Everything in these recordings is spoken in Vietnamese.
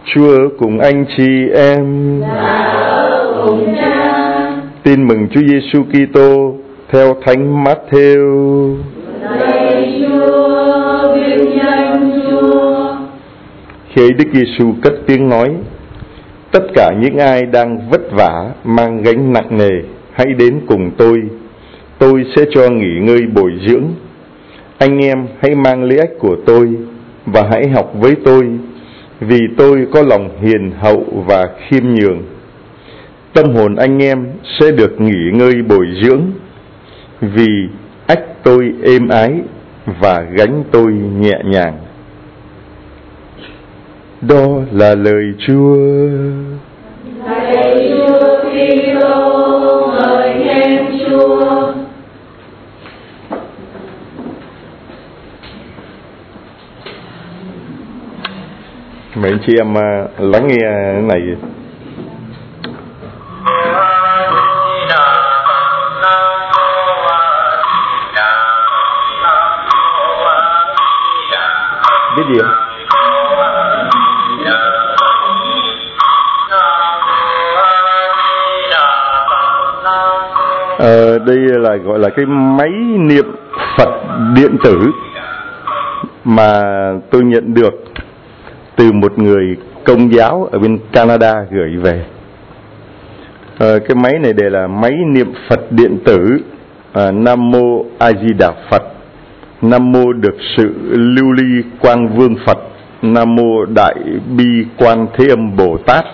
Chúa ở cùng anh chị em. Cùng cha. Tin mừng Chúa Giêsu Kitô theo Thánh Matthew. Lạy Chúa, vinh danh Chúa. Khi ấy Đức Giêsu cất tiếng nói: tất cả những ai đang vất vả mang gánh nặng nề, hãy đến cùng tôi sẽ cho nghỉ ngơi bồi dưỡng. Anh em hãy mang lễ ách của tôi và hãy học với tôi, vì tôi có lòng hiền hậu và khiêm nhường. Tâm hồn anh em sẽ được nghỉ ngơi bồi dưỡng, vì ách tôi êm ái và gánh tôi nhẹ nhàng. Đó là lời Chúa. Lạy Chúa Kitô, ngợi khen Chúa. Mấy anh chị em lắng nghe cái này. Biết gì không? Đây là gọi là cái máy niệm Phật điện tử mà tôi nhận được từ một người Công giáo ở bên Canada gửi về. Cái máy này để là máy niệm Phật điện tử. Nam Mô A Di Đà Phật, Nam Mô Được Sự Lưu Ly Quang Vương Phật, Nam Mô Đại Bi Quan Thế Âm Bồ Tát.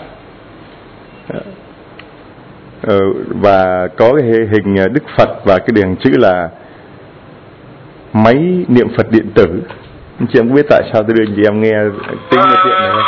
Và có cái hình Đức Phật và cái đường chữ là máy niệm Phật điện tử. Chị em có biết tại sao tôi đưa chị em nghe tiếng cái chuyện này không?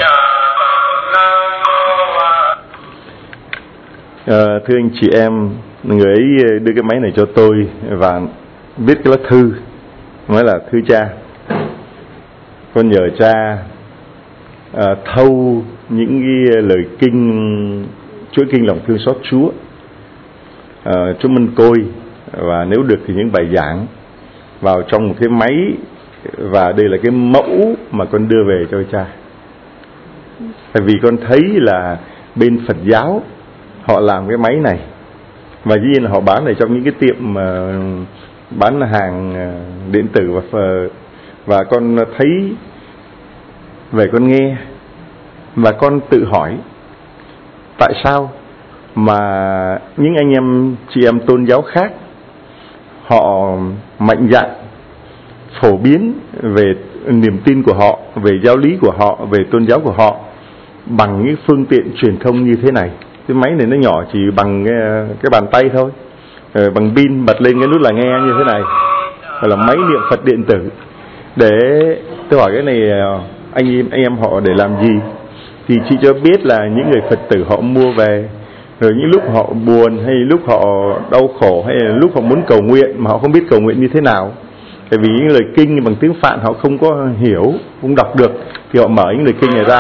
Thưa anh chị em, người ấy đưa cái máy này cho tôi và viết cái lá thư, nói là: thưa cha, con nhờ cha thâu những cái lời kinh, chuỗi kinh lòng thương xót Chúa, Chúa Mân Côi, và nếu được thì những bài giảng vào trong một cái máy, và đây là cái mẫu mà con đưa về cho cha. Tại vì con thấy là bên Phật giáo họ làm cái máy này, và dĩ nhiên là họ bán ở trong những cái tiệm bán hàng điện tử, và con thấy về con nghe, và con tự hỏi tại sao mà những anh em chị em tôn giáo khác họ mạnh dạn phổ biến về niềm tin của họ, về giáo lý của họ, về tôn giáo của họ bằng những phương tiện truyền thông như thế này. Cái máy này nó nhỏ chỉ bằng cái bàn tay thôi, bằng pin bật lên cái nút là nghe như thế này, gọi là máy niệm Phật điện tử. Để tôi hỏi cái này anh em họ để làm gì? Thì chị cho biết là những người Phật tử họ mua về, rồi những lúc họ buồn, hay lúc họ đau khổ, hay là lúc họ muốn cầu nguyện mà họ không biết cầu nguyện như thế nào. Tại vì những lời kinh bằng tiếng Phạn họ không có hiểu, không đọc được, thì họ mở những lời kinh này ra.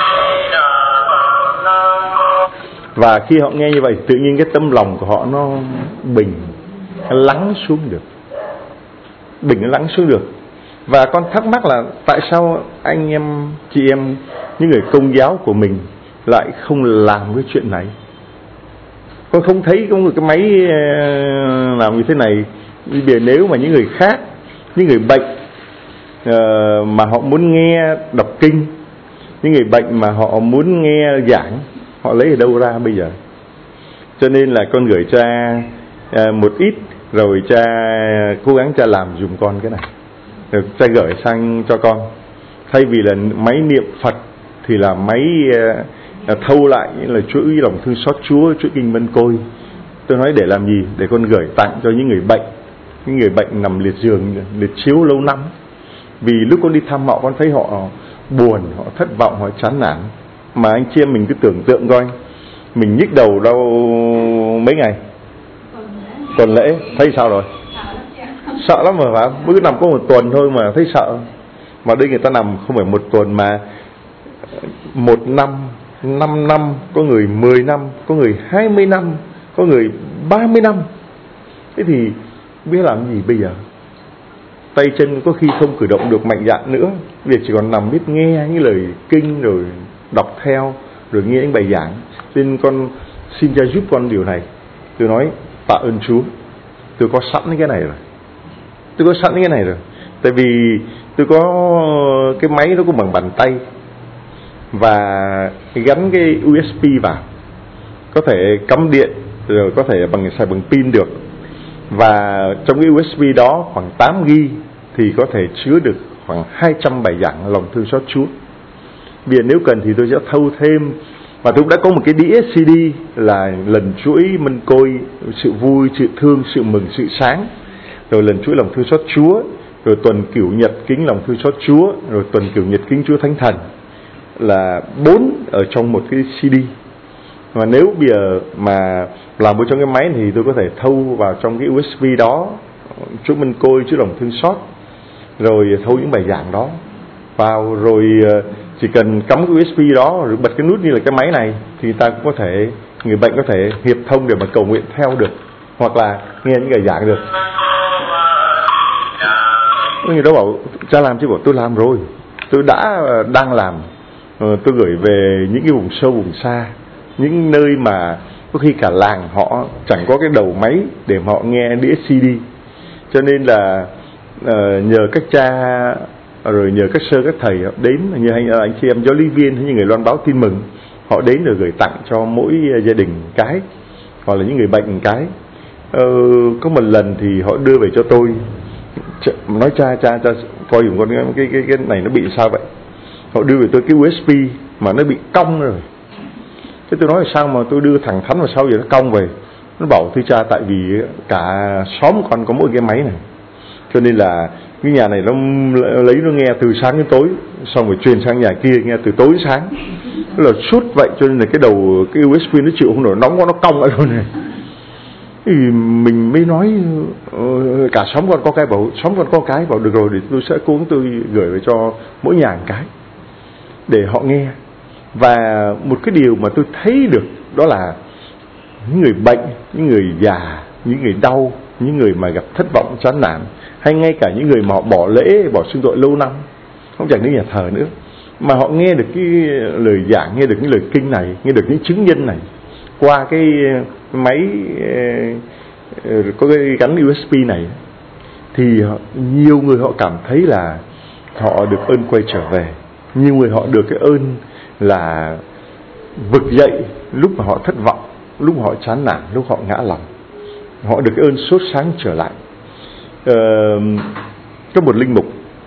Và khi họ nghe như vậy, tự nhiên cái tâm lòng của họ nó bình, nó lắng xuống được. Bình nó lắng xuống được. Và con thắc mắc là tại sao anh em, chị em, những người Công giáo của mình lại không làm cái chuyện này. Con không thấy có một cái máy làm như thế này. Bây giờ nếu mà những người khác, những người bệnh mà họ muốn nghe đọc kinh, những người bệnh mà họ muốn nghe giảng, họ lấy ở đâu ra bây giờ? Cho nên là con gửi cha một ít, rồi cha cố gắng cha làm dùm con cái này, rồi cha gửi sang cho con. Thay vì là máy niệm Phật thì là máy thâu lại là chuỗi lòng thương xót Chúa, chuỗi kinh Mân Côi. Tôi nói để làm gì? Để con gửi tặng cho những người bệnh, những người bệnh nằm liệt giường, liệt chiếu lâu năm. Vì lúc con đi thăm họ, con thấy họ buồn, họ thất vọng, họ chán nản. Mà anh chị em mình cứ tưởng tượng coi, mình nhức đầu đau mấy ngày, tuần lễ, thấy sao rồi? Sợ lắm mà phải, cứ nằm có một tuần thôi mà thấy sợ. Mà đây người ta nằm không phải một tuần mà 1 năm, 5 năm, có người 10 năm, có người 20 năm, có người 30 năm. Thế thì biết làm gì bây giờ? Tay chân có khi không cử động được mạnh dạn nữa, vì chỉ còn nằm biết nghe những lời kinh rồi đọc theo, rồi nghe những bài giảng. Nên con xin Cha giúp con điều này. Tôi nói tạ ơn Chúa, tôi có sẵn cái này rồi. Tại vì tôi có cái máy nó cũng bằng bàn tay và gắn cái USB vào, có thể cắm điện, rồi có thể xài bằng pin được. Và trong cái USB đó khoảng 8GB thì có thể chứa được khoảng 200 bài giảng lòng thương xót Chúa. Bây giờ nếu cần thì tôi sẽ thâu thêm. Và tôi cũng đã có một cái đĩa CD là lần chuỗi mân côi, sự vui, sự thương, sự mừng, sự sáng, rồi lần chuỗi lòng thương xót Chúa, rồi tuần cửu nhật kính lòng thương xót Chúa, rồi tuần cửu nhật kính Chúa Thánh Thần, là 4 ở trong một cái CD. Và nếu bây giờ mà làm ở trong cái máy thì tôi có thể thâu vào trong cái USB đó chuỗi mân côi, chuỗi lòng thương xót, rồi thâu những bài giảng đó vào, rồi chỉ cần cắm cái USB đó rồi bật cái nút như là cái máy này thì người ta cũng có thể, người bệnh có thể hiệp thông để mà cầu nguyện theo được, hoặc là nghe những bài giảng được. Người đó bảo Cha làm chứ, bảo tôi làm rồi, tôi đang làm. Tôi gửi về những cái vùng sâu vùng xa, những nơi mà có khi cả làng họ chẳng có cái đầu máy để mà họ nghe đĩa CD. Cho nên là nhờ các cha, rồi nhờ các sơ các thầy họ đến, như anh chị em giáo lý viên hay như người loan báo tin mừng, họ đến rồi gửi tặng cho mỗi gia đình cái, hoặc là những người bệnh một cái. Có một lần thì họ đưa về cho tôi, nói cha coi dùm con cái này nó bị sao vậy. Họ đưa về tôi cái USB mà nó bị cong rồi. Thế tôi nói là sao mà tôi đưa thẳng thắn vào sau vậy nó cong về. Nó bảo thưa cha, tại vì cả xóm con có mỗi cái máy này, cho nên là cái nhà này nó lấy nó nghe từ sáng đến tối, xong rồi truyền sang nhà kia nghe từ tối đến sáng. Nó là suốt vậy, cho nên là cái đầu cái USB nó chịu không nổi, nóng quá nó cong lại luôn này. Thì mình mới nói cả xóm con có cái, bảo xóm con có cái, bảo được rồi thì tôi sẽ cố gắng tôi gửi về cho mỗi nhà một cái để họ nghe. Và một cái điều mà tôi thấy được đó là những người bệnh, những người già, những người đau, những người mà gặp thất vọng chán nản, hay ngay cả những người mà họ bỏ lễ, bỏ xưng tội lâu năm, không chẳng đến nhà thờ nữa, mà họ nghe được cái lời giảng, nghe được những lời kinh này, nghe được những chứng nhân này qua cái máy có cái gắn USB này, thì nhiều người họ cảm thấy là họ được ơn quay trở về. Nhiều người họ được cái ơn là vực dậy lúc mà họ thất vọng, lúc mà họ chán nản, lúc họ ngã lòng. Họ được cái ơn sốt sáng trở lại. Có một linh mục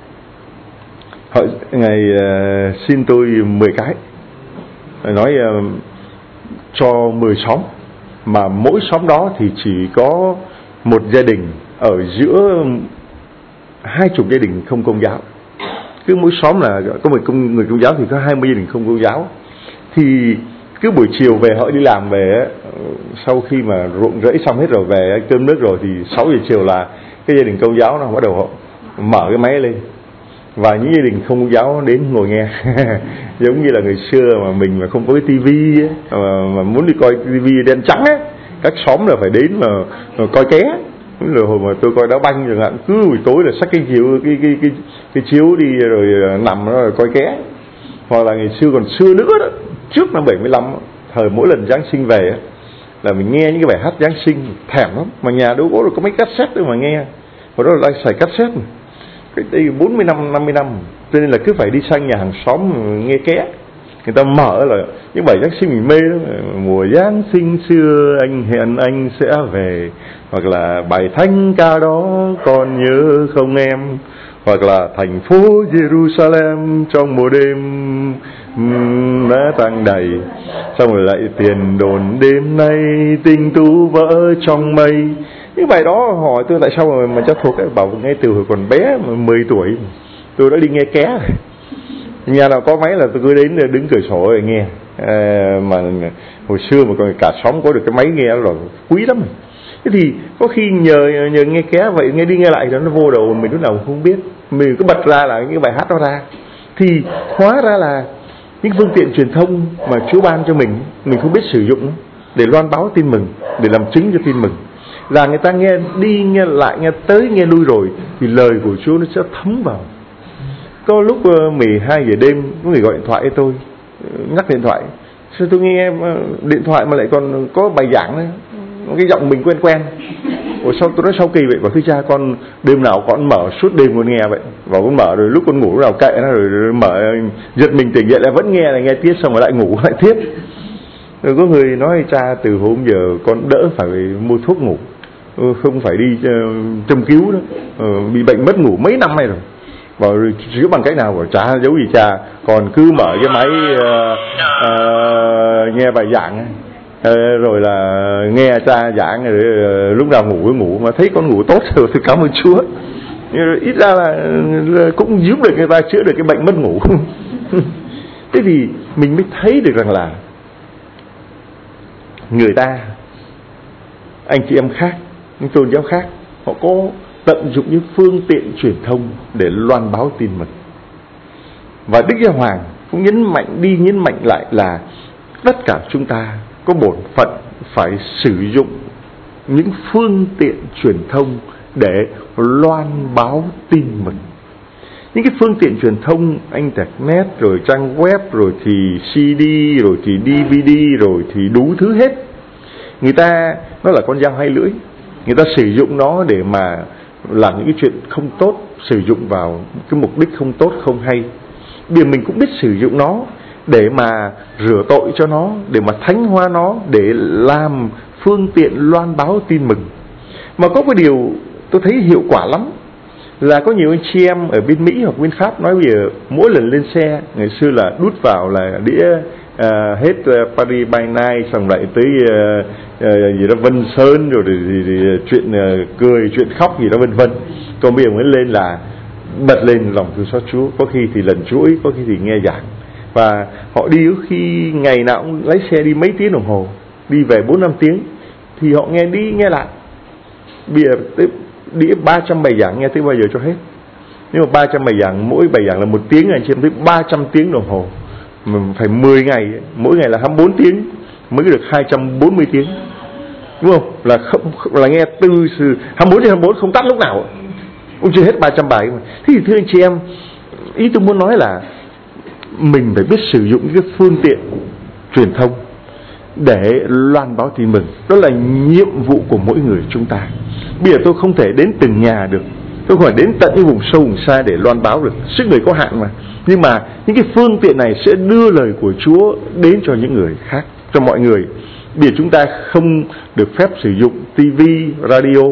Ngài xin tôi 10 cái, nói cho 10 xóm, mà mỗi xóm đó thì chỉ có một gia đình ở giữa 20 gia đình không công giáo. Cứ mỗi xóm là có một người công giáo thì có 20 gia đình không công giáo. Thì cứ buổi chiều về họ đi làm về, sau khi mà ruộng rẫy xong hết rồi về cơm nước rồi, thì 6 giờ chiều là cái gia đình công giáo nó bắt đầu họ mở cái máy lên, và những gia đình không công giáo đến ngồi nghe. Giống như là ngày xưa mà mình mà không có cái tivi ấy, mà muốn đi coi tivi đen trắng ấy, các xóm là phải đến mà coi ké. Rồi hồi mà tôi coi đá banh chẳng hạn, cứ buổi tối là xách cái chiếu đi rồi nằm đó rồi coi ké. Hoặc là ngày xưa còn xưa nữa đó, trước năm 75, thời mỗi lần Giáng sinh về là mình nghe những cái bài hát Giáng sinh thèm lắm, mà nhà đâu có mấy cassette đâu mà nghe. Hồi đó là đang xài cassette, cái đây 40 năm 50 năm, cho nên là cứ phải đi sang nhà hàng xóm nghe ké. Người ta mở là những bài Giáng sinh mình mê đó, mùa Giáng sinh xưa anh hẹn anh sẽ về, hoặc là bài thánh ca đó còn nhớ không em, hoặc là thành phố Jerusalem trong mùa đêm đã tăng đầy, xong rồi lại tiền đồn đêm nay tình tú vỡ trong mây. Những bài đó hỏi tôi tại sao mà cho thuộc ấy, bảo ngay từ hồi còn bé mà 10 tuổi tôi đã đi nghe ké. Nhà nào có máy là tôi cứ đến đứng cửa sổ để nghe. Mà hồi xưa mà còn cả xóm có được cái máy nghe rồi quý lắm. Thế thì có khi nhờ nghe ké vậy, nghe đi nghe lại nó vô đầu mình lúc nào không biết, mình cứ bật ra là cái bài hát đó ra, thì hóa ra là những phương tiện truyền thông mà Chúa ban cho mình không biết sử dụng để loan báo tin mừng, để làm chứng cho tin mừng, là người ta nghe đi nghe lại, nghe tới nghe lui rồi thì lời của Chúa nó sẽ thấm vào. Có lúc 12 giờ đêm có người gọi điện thoại cho tôi, nhắc điện thoại. Sao tôi nghe điện thoại mà lại còn có bài giảng đấy, cái giọng mình quen quen. Ủa sao tôi nói sao kỳ vậy? Bảo thưa cha, con đêm nào con mở suốt đêm con nghe vậy. Và con mở rồi lúc con ngủ nào kệ nó, rồi mở giật mình tỉnh dậy lại vẫn nghe, lại nghe tiếp, xong rồi lại ngủ lại tiếp. Rồi có người nói cha từ hôm giờ con đỡ phải mua thuốc ngủ, không phải đi châm cứu nữa, bị bệnh mất ngủ mấy năm nay rồi. Bảo chữa bằng cách nào? Bảo chả giấu gì cha, còn cứ mở cái máy nghe bài giảng rồi là nghe cha giảng rồi lúc nào ngủ cứ ngủ, mà thấy con ngủ tốt rồi thì cảm ơn Chúa. Ít ra là cũng giúp được người ta chữa được cái bệnh mất ngủ. Thế thì mình mới thấy được rằng là người ta, anh chị em khác, những tôn giáo khác, họ có tận dụng những phương tiện truyền thông để loan báo tin mừng. Và Đức Giáo Hoàng cũng nhấn mạnh lại là tất cả chúng ta có bổn phận phải sử dụng những phương tiện truyền thông để loan báo tin mừng. Những cái phương tiện truyền thông, internet, rồi trang web, rồi thì CD, rồi thì DVD, rồi thì đủ thứ hết. Người ta, nó là con dao hai lưỡi. Người ta sử dụng nó để mà làm những cái chuyện không tốt, sử dụng vào cái mục đích không tốt, không hay. Bây giờ mình cũng biết sử dụng nó để mà rửa tội cho nó, để mà thánh hóa nó, để làm phương tiện loan báo tin mừng. Mà có cái điều tôi thấy hiệu quả lắm, là có nhiều anh chị em ở bên Mỹ hoặc bên Pháp nói bây giờ mỗi lần lên xe, ngày xưa là đút vào là đĩa hết Paris by Night, xong lại tới gì đó Vân Sơn, rồi thì chuyện cười, chuyện khóc gì đó vân vân. Còn bây giờ mới lên là bật lên lòng thương xót Chúa, có khi thì lần chuỗi, có khi thì nghe giảng. Và họ đi khi ngày nào cũng lái xe đi mấy tiếng đồng hồ, đi về 4-5 tiếng, thì họ nghe đi nghe lại. Bây giờ tới đĩa 300 bài giảng nghe tới bao giờ cho hết. Nhưng mà 300 bài giảng, mỗi bài giảng là 1 tiếng, anh chị em tới 300 tiếng đồng hồ. Mình phải 10 ngày, mỗi ngày là 24 tiếng mới được 240 tiếng. Đúng không? Là là nghe từ 24 đến 24 không tắt lúc nào. Cũng chưa hết 300 bài mà. Thế thì thưa anh chị em, ý tôi muốn nói là mình phải biết sử dụng cái phương tiện truyền thông để loan báo tin mừng. Đó là nhiệm vụ của mỗi người chúng ta. Bây giờ tôi không thể đến từng nhà được, tôi không phải đến tận những vùng sâu vùng xa để loan báo được, sức người có hạn mà. Nhưng mà những cái phương tiện này sẽ đưa lời của Chúa đến cho những người khác, cho mọi người. Bây giờ chúng ta không được phép sử dụng TV, radio,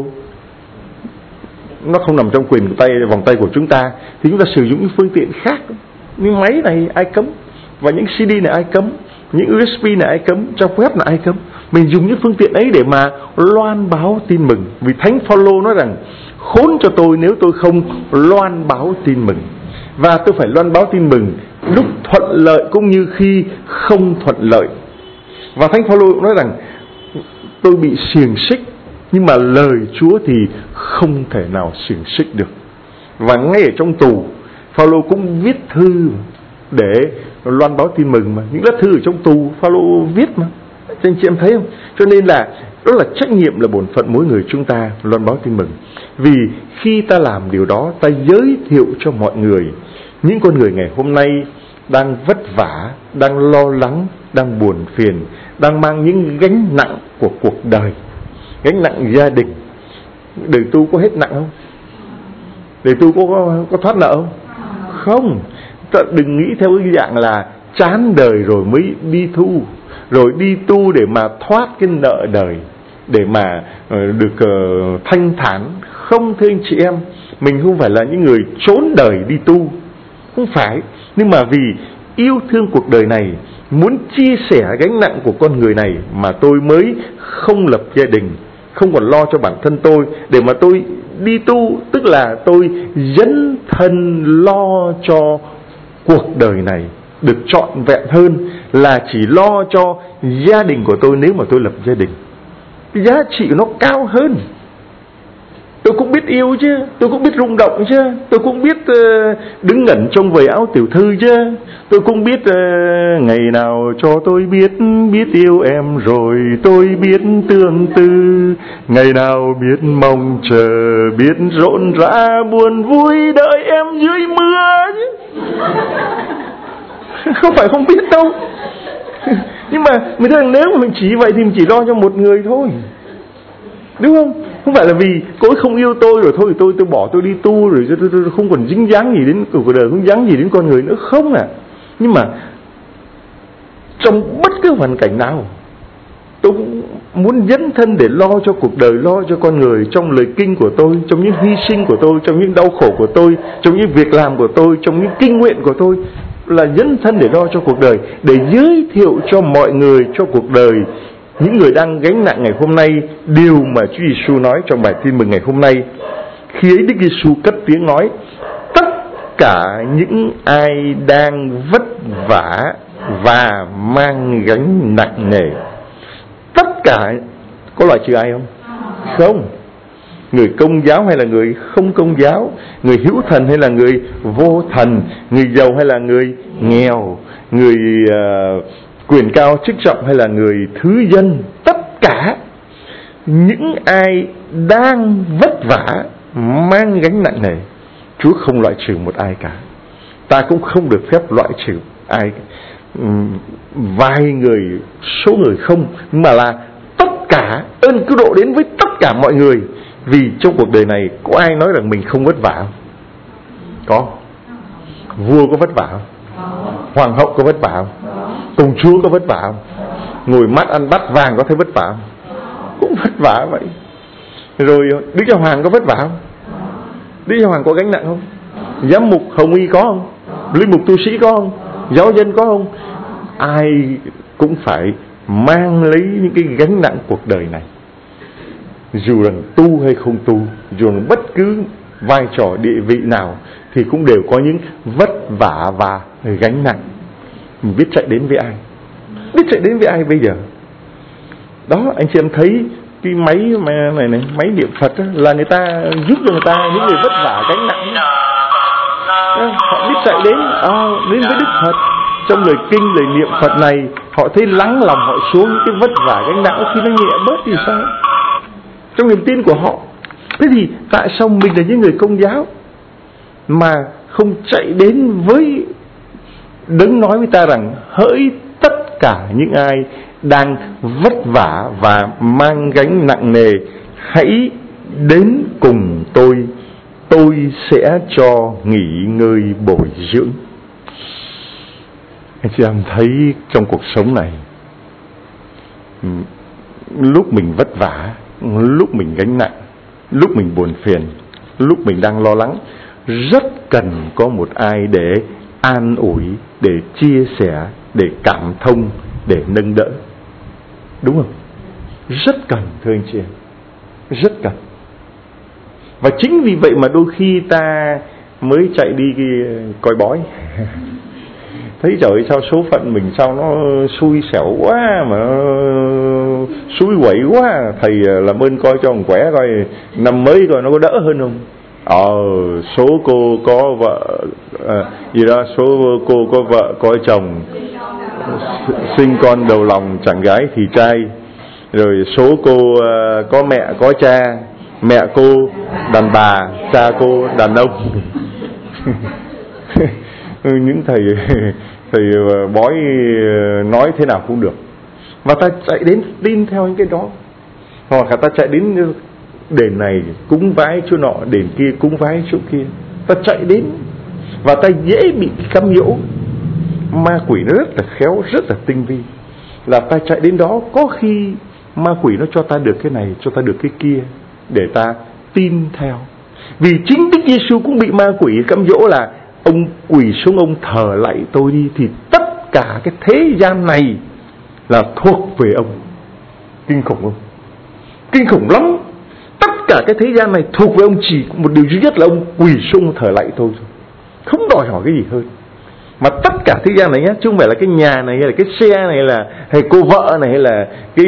nó không nằm trong quyền vòng tay của chúng ta, thì chúng ta sử dụng những phương tiện khác. Những máy này ai cấm, và những CD này ai cấm, những USB này ai cấm, trang web này ai cấm. Mình dùng những phương tiện ấy để mà loan báo tin mừng. Vì Thánh Phaolô nói rằng khốn cho tôi nếu tôi không loan báo tin mừng. Và tôi phải loan báo tin mừng lúc thuận lợi cũng như khi không thuận lợi. Và Thánh Phaolô nói rằng tôi bị xiềng xích, nhưng mà lời Chúa thì không thể nào xiềng xích được. Và ngay ở trong tù, Phaolô cũng viết thư để loan báo tin mừng mà. Những lá thư ở trong tù Phaolô viết mà. Anh chị em thấy không? Cho nên là đó là trách nhiệm, là bổn phận mỗi người chúng ta loan báo tin mừng. Vì khi ta làm điều đó, ta giới thiệu cho mọi người những con người ngày hôm nay đang vất vả, đang lo lắng, đang buồn phiền, đang mang những gánh nặng của cuộc đời, gánh nặng gia đình. Đời tu có hết nặng không? Đời tu có thoát nợ không? Không. Ta đừng nghĩ theo cái dạng là chán đời rồi mới đi tu, rồi đi tu để mà thoát cái nợ đời, để mà được thanh thản. Không, thưa anh chị em, mình không phải là những người trốn đời đi tu, không phải. Nhưng mà vì yêu thương cuộc đời này, muốn chia sẻ gánh nặng của con người này, mà tôi mới không lập gia đình, không còn lo cho bản thân tôi, để mà tôi đi tu. Tức là tôi dấn thân lo cho cuộc đời này được trọn vẹn hơn là chỉ lo cho gia đình của tôi nếu mà tôi lập gia đình. Cái giá trị của nó cao hơn. Tôi cũng biết yêu chứ, tôi cũng biết rung động chứ, tôi cũng biết đứng ngẩn trong vầy áo tiểu thư chứ, tôi cũng biết ngày nào cho tôi biết yêu em rồi tôi biết tương tư, ngày nào biết mong chờ, biết rộn rã buồn vui đợi em dưới mưa chứ. Không phải không biết đâu. Nhưng mà mình thấy rằng nếu mà mình chỉ vậy thì mình chỉ lo cho một người thôi, đúng không? Không phải là vì cô ấy không yêu tôi rồi thôi tôi bỏ tôi đi tu rồi tôi không còn dính dáng gì đến cuộc đời, không dính gì đến con người nữa, không à. Nhưng mà trong bất cứ hoàn cảnh nào tôi cũng muốn dấn thân để lo cho cuộc đời, lo cho con người. Trong lời kinh của tôi, trong những hy sinh của tôi, trong những đau khổ của tôi, trong những việc làm của tôi, trong những kinh nguyện của tôi, là dấn thân để lo cho cuộc đời, để giới thiệu cho mọi người, cho cuộc đời, những người đang gánh nặng ngày hôm nay, điều mà Chúa Giêsu nói trong bài tin mừng ngày hôm nay. Khi ấy Đức Giêsu cất tiếng nói: tất cả những ai đang vất vả và mang gánh nặng nề. Tất cả, có loại trừ ai không? Không. Người công giáo hay là người không công giáo, người hữu thần hay là người vô thần, người giàu hay là người nghèo, người quyền cao chức trọng hay là người thứ dân, tất cả những ai đang vất vả mang gánh nặng này, Chúa không loại trừ một ai cả. Ta cũng không được phép loại trừ ai, vài người, số người không, mà là tất cả. Ơn cứu độ đến với tất cả mọi người. Vì trong cuộc đời này có ai nói rằng mình không vất vả không? Có. Vua có vất vả không? Hoàng hậu có vất vả không? Công chúa có vất vả không? Ngồi mắt ăn bát vàng có thấy vất vả không? Cũng vất vả vậy. Rồi Đức Giáo Hoàng có vất vả không? Đức Giáo Hoàng có gánh nặng không? Giám mục hồng y có không? Linh mục tu sĩ có không? Giáo dân có không? Ai cũng phải mang lấy những cái gánh nặng cuộc đời này, dù rằng tu hay không tu, dù rằng bất cứ vai trò địa vị nào, thì cũng đều có những vất vả và gánh nặng. Mình biết chạy đến với ai? Biết chạy đến với ai bây giờ? Đó, anh chị em thấy cái máy này, máy niệm Phật đó, là người ta giúp cho người ta, những người vất vả gánh nặng đó. Họ biết chạy đến với Đức Phật. Trong lời kinh, lời niệm Phật này, họ thấy lắng lòng họ xuống những cái vất vả gánh nặng, khi nó nhẹ bớt thì sao? Trong niềm tin của họ. Thế thì tại sao mình là những người công giáo mà không chạy đến với Đấng nói với ta rằng: hỡi tất cả những ai đang vất vả và mang gánh nặng nề, hãy đến cùng tôi sẽ cho nghỉ ngơi bồi dưỡng. Anh chị em thấy trong cuộc sống này, lúc mình vất vả, lúc mình gánh nặng, lúc mình buồn phiền, lúc mình đang lo lắng, rất cần có một ai để an ủi, để chia sẻ, để cảm thông, để nâng đỡ. Đúng không? Rất cần, thưa anh chị em. Rất cần. Và chính vì vậy mà đôi khi ta mới chạy đi coi bói. Thấy trời ơi, sao số phận mình sao nó xui xẻo quá, mà nó xui quẩy quá. Thầy làm ơn coi cho một quẻ coi năm mới coi nó có đỡ hơn không. Số cô có vợ gì đó, số cô có vợ có chồng, sinh con đầu lòng chẳng gái thì trai. Rồi số cô có mẹ có cha, mẹ cô đàn bà, cha cô đàn ông. Những thầy bói nói thế nào cũng được. Và ta chạy đến tin theo những cái đó. Hoặc là ta chạy đến đền này cúng vái chỗ nọ, đền kia cúng vái chỗ kia. Ta chạy đến và ta dễ bị cám dỗ. Ma quỷ nó rất là khéo, rất là tinh vi. Là ta chạy đến đó, có khi ma quỷ nó cho ta được cái này, cho ta được cái kia, để ta tin theo. Vì chính Đức Giêsu cũng bị ma quỷ cám dỗ là: ông quỳ xuống ông thờ lạy tôi đi, thì tất cả cái thế gian này là thuộc về ông. Kinh khủng không? Kinh khủng lắm. Tất cả cái thế gian này thuộc về ông, chỉ một điều duy nhất là ông quỳ xuống thờ lạy tôi, không đòi hỏi cái gì hơn. Mà tất cả thế gian này nhé, chứ không phải là cái nhà này hay là cái xe này, hay cô vợ này, hay là cái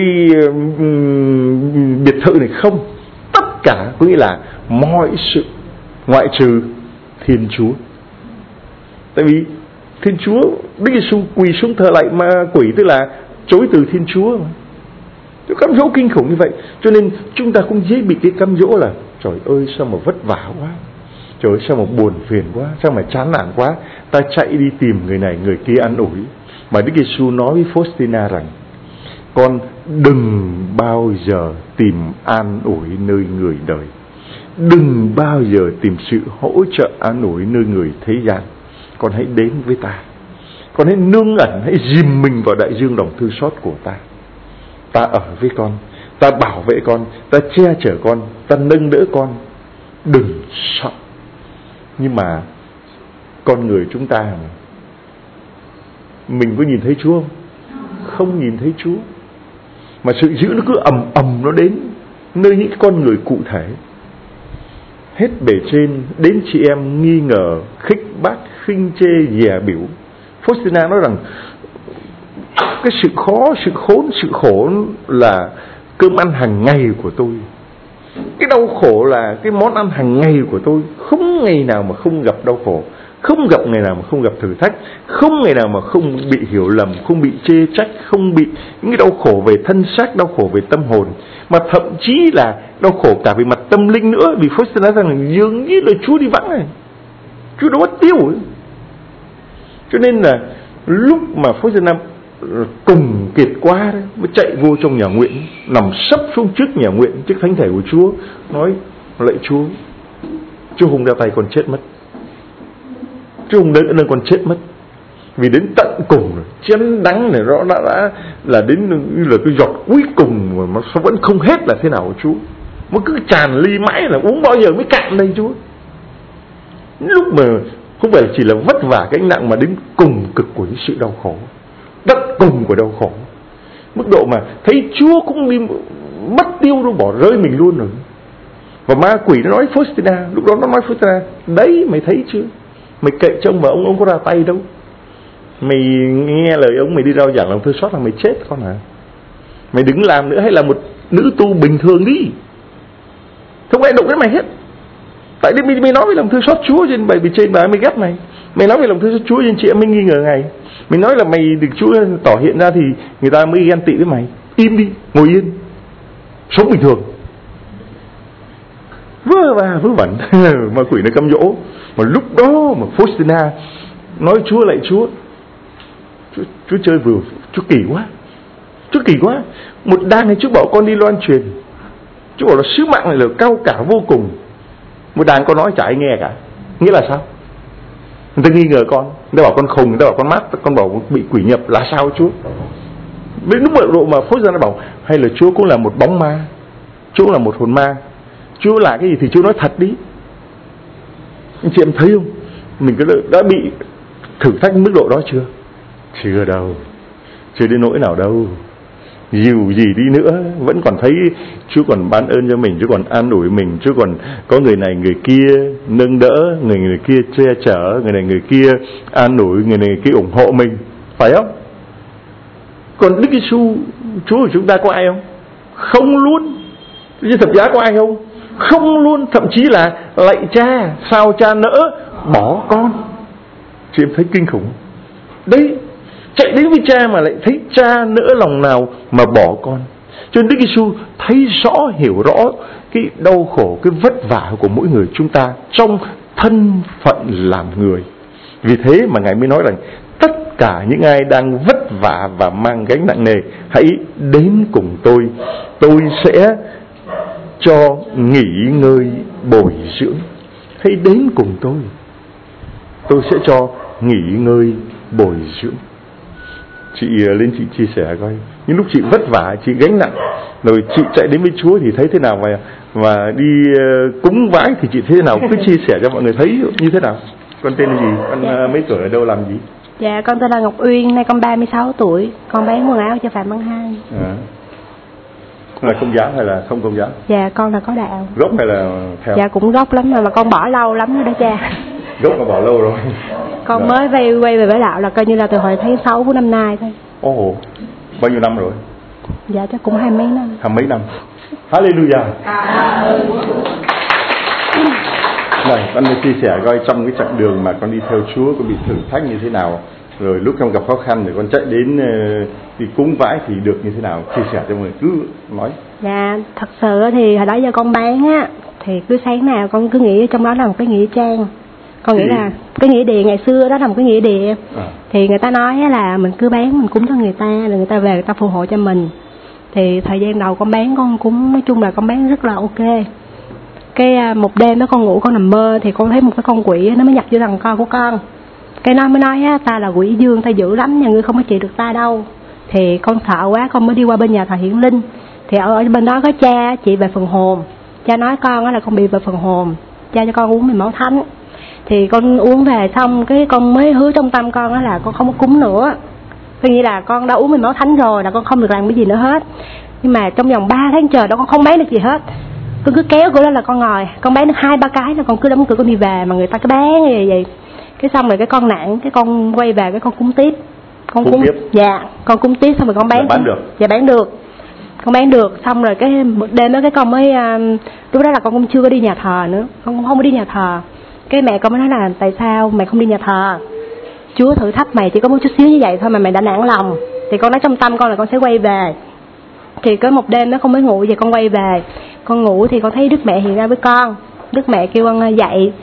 biệt thự này, không. Tất cả có nghĩa là mọi sự, ngoại trừ Thiên Chúa. Tại vì Thiên Chúa, Đức Giêsu quỳ xuống thờ lạy ma quỷ, tức là chối từ Thiên Chúa mà. Cái cám dỗ kinh khủng như vậy. Cho nên chúng ta cũng dễ bị cái cám dỗ là: trời ơi sao mà vất vả quá, Trời ơi, sao mà buồn phiền quá, sao mà chán nản quá, ta chạy đi tìm người này người kia an ủi. Mà Đức Giêsu nói với Faustina rằng: con đừng bao giờ tìm an ủi nơi người đời, đừng bao giờ tìm sự hỗ trợ an ủi nơi người thế gian. Con hãy đến với ta, con hãy nương ẩn, hãy dìm mình vào đại dương lòng thương xót của ta. Ta ở với con, ta bảo vệ con, ta che chở con, ta nâng đỡ con. Đừng sợ. Nhưng mà con người chúng ta, mình có nhìn thấy Chúa không? Không nhìn thấy Chúa. Mà sự dữ nó cứ ầm ầm nó đến nơi những con người cụ thể. Hết bề trên đến chị em nghi ngờ, khích bác, khinh chê, dè bỉu. Faustina nói rằng cái sự khó, sự khốn, sự khổ là cơm ăn hàng ngày của tôi. Cái đau khổ là cái món ăn hàng ngày của tôi. Không ngày nào mà không gặp đau khổ, không gặp ngày nào mà không gặp thử thách, không ngày nào mà không bị hiểu lầm, không bị chê trách, không bị những cái đau khổ về thân xác, đau khổ về tâm hồn, mà thậm chí là đau khổ cả về mặt tâm linh nữa. Vì Faustina nói rằng dường như là Chúa đi vắng này, Chúa đã mất tiêu ấy. Cho nên là lúc mà Faustina cùng kiệt quá đấy, mới chạy vô trong nhà nguyện, nằm sấp xuống trước nhà nguyện, trước thánh thể của Chúa, nói: lạy Chúa, Chúa không đeo tay con chết mất, Chúa không đỡ nên con chết mất. Vì đến tận cùng rồi, chén đắng này nó đã là đến như là cái giọt cuối cùng mà nó vẫn không hết là thế nào Chúa. Nó cứ tràn ly mãi, là uống bao giờ mới cạn đây Chúa. Lúc mà không phải chỉ là vất vả cái nặng, mà đến cùng cực của những sự đau khổ, tận cùng của đau khổ, mức độ mà thấy Chúa cũng đi mất tiêu, nó bỏ rơi mình luôn rồi. Và ma quỷ nó nói Faustina, lúc đó nó nói Faustina: đấy mày thấy chưa, mày cậy trông mà ông có ra tay đâu, mày nghe lời ông, mày đi rao giảng lòng thương xót là mày chết con à. Mày đừng làm nữa, hay là một nữ tu bình thường đi, không ai đụng đến mày hết. Tại vì mày nói về lòng thương xót Chúa trên bài trên bài mày ghét mày. Mày nói về lòng thương xót Chúa trên chị em mới nghi ngờ ngày. Mày nói là mày được Chúa tỏ hiện ra thì người ta mới ghen tị với mày. Im đi, ngồi yên, sống bình thường. Vớ va vớ vẩn. Ma quỷ nó cám dỗ. Mà lúc đó mà Faustina nói: Chúa lạy Chúa, Chúa chơi vừa, Chúa kỳ quá, Chúa kỳ quá. Một đàn này Chúa bảo con đi loan truyền, Chúa bảo là sứ mạng này là cao cả vô cùng. Một đàn con nói chả ai nghe cả. Nghĩa là sao? Người ta nghi ngờ con, người ta bảo con khùng, người ta bảo con mát, con bảo bị quỷ nhập, là sao Chúa? Đến lúc độ mà Faustina nó bảo hay là Chúa cũng là một bóng ma, Chúa cũng là một hồn ma, Chúa là cái gì thì Chúa nói thật đi. Anh chị em thấy không? Mình đã bị thử thách mức độ đó chưa? Chưa đâu, chưa đến nỗi nào đâu. Dù gì đi nữa vẫn còn thấy Chúa còn ban ơn cho mình, Chúa còn an ủi mình, Chúa còn có người này người kia nâng đỡ, người kia che chở, người này người kia an ủi, người này người kia ủng hộ mình, phải không? Còn Đức Giêsu Chúa của chúng ta có ai không? Không luôn. Trên thập giá có ai không? Không luôn. Thậm chí là lạy Cha, sao Cha nỡ bỏ con. Chị em thấy kinh khủng đấy. Chạy đến với Cha mà lại thấy Cha nỡ lòng nào mà bỏ con. Cho nên Đức Giêsu thấy rõ, hiểu rõ cái đau khổ, cái vất vả của mỗi người chúng ta trong thân phận làm người. Vì thế mà Ngài mới nói rằng tất cả những ai đang vất vả và mang gánh nặng nề, hãy đến cùng tôi sẽ cho nghỉ ngơi bồi dưỡng. Hãy đến cùng tôi sẽ cho nghỉ ngơi bồi dưỡng. Chị lên chị chia sẻ coi, những lúc chị vất vả, chị gánh nặng, rồi chị chạy đến với Chúa thì thấy thế nào, và đi cúng vái thì chị thấy thế nào, cứ chia sẻ cho mọi người thấy như thế nào. Con tên là gì? Con mấy tuổi, ở đâu, làm gì? Dạ con tên là Ngọc Uyên, nay con 36 tuổi, con bán quần áo cho Phạm Văn Hai. Là công giáo hay là không công giáo? Dạ con là có đạo. Gốc hay là theo? Dạ cũng gốc lắm mà con bỏ lâu lắm rồi đó cha. Gốc là bỏ lâu rồi. Con mới quay về với đạo là coi như là từ hồi tháng 6 của năm nay thôi. Ồ, bao nhiêu năm rồi? Dạ chắc cũng 20 mấy năm. 20 mấy năm. Hallelujah. Này, con đi chia sẻ coi trong cái chặng đường mà con đi theo Chúa con bị thử thách như thế nào, rồi lúc con gặp khó khăn thì con chạy đến đi cúng vái thì được như thế nào, chia sẻ cho mọi người, cứ nói. Dạ thật sự thì hồi đó giờ con bán á, Thì cứ sáng nào con cứ nghĩ trong đó là một cái nghĩa trang. Con nghĩ là cái nghĩa địa ngày xưa đó là một cái nghĩa địa. Thì người ta nói là mình cứ bán mình cúng cho người ta, rồi người ta về người ta phù hộ cho mình. Thì thời gian đầu con bán con cũng nói chung là con bán rất là ok. Cái một đêm đó con ngủ con nằm mơ thì con thấy một cái con quỷ nó mới nhập vô thằng con của con. Cái nó mới nói ta là quỷ dương, ta dữ lắm, nhà ngươi không có trị được ta đâu. Thì con sợ quá con mới đi qua bên nhà thờ Hiển Linh. Thì ở bên đó có cha chị về phần hồn. Cha nói con là con bị về phần hồn, cha cho con uống mì máu thánh. Thì con uống về xong cái con mới hứa trong tâm con là con không có cúng nữa. Có nghĩa là con đã uống mì máu thánh rồi là con không được làm cái gì nữa hết. Nhưng mà trong vòng 3 tháng trời đó con không bán được gì hết. Con cứ kéo cửa lên là con ngồi, con bán được 2-3 cái là con cứ đóng cửa con đi về, mà người ta cứ bán như vậy. Cái xong rồi cái con nản, cái con quay về cái con cúng tiếp. Con cúng tiếp. Dạ, con cúng tiếp xong rồi con bán. Bán được. Dạ bán được. Con bán được xong rồi cái một đêm đó cái con mới lúc đó là con cũng chưa có đi nhà thờ nữa, con cũng không có đi nhà thờ. Cái mẹ con mới nói là tại sao mày không đi nhà thờ, Chúa thử thách mày chỉ có một chút xíu như vậy thôi mà mày đã nản lòng. Thì con nói trong tâm con là con sẽ quay về. Thì có một đêm đó con mới ngủ về con quay về. Con ngủ thì con thấy Đức Mẹ hiện ra với con. Đức Mẹ kêu con dậy,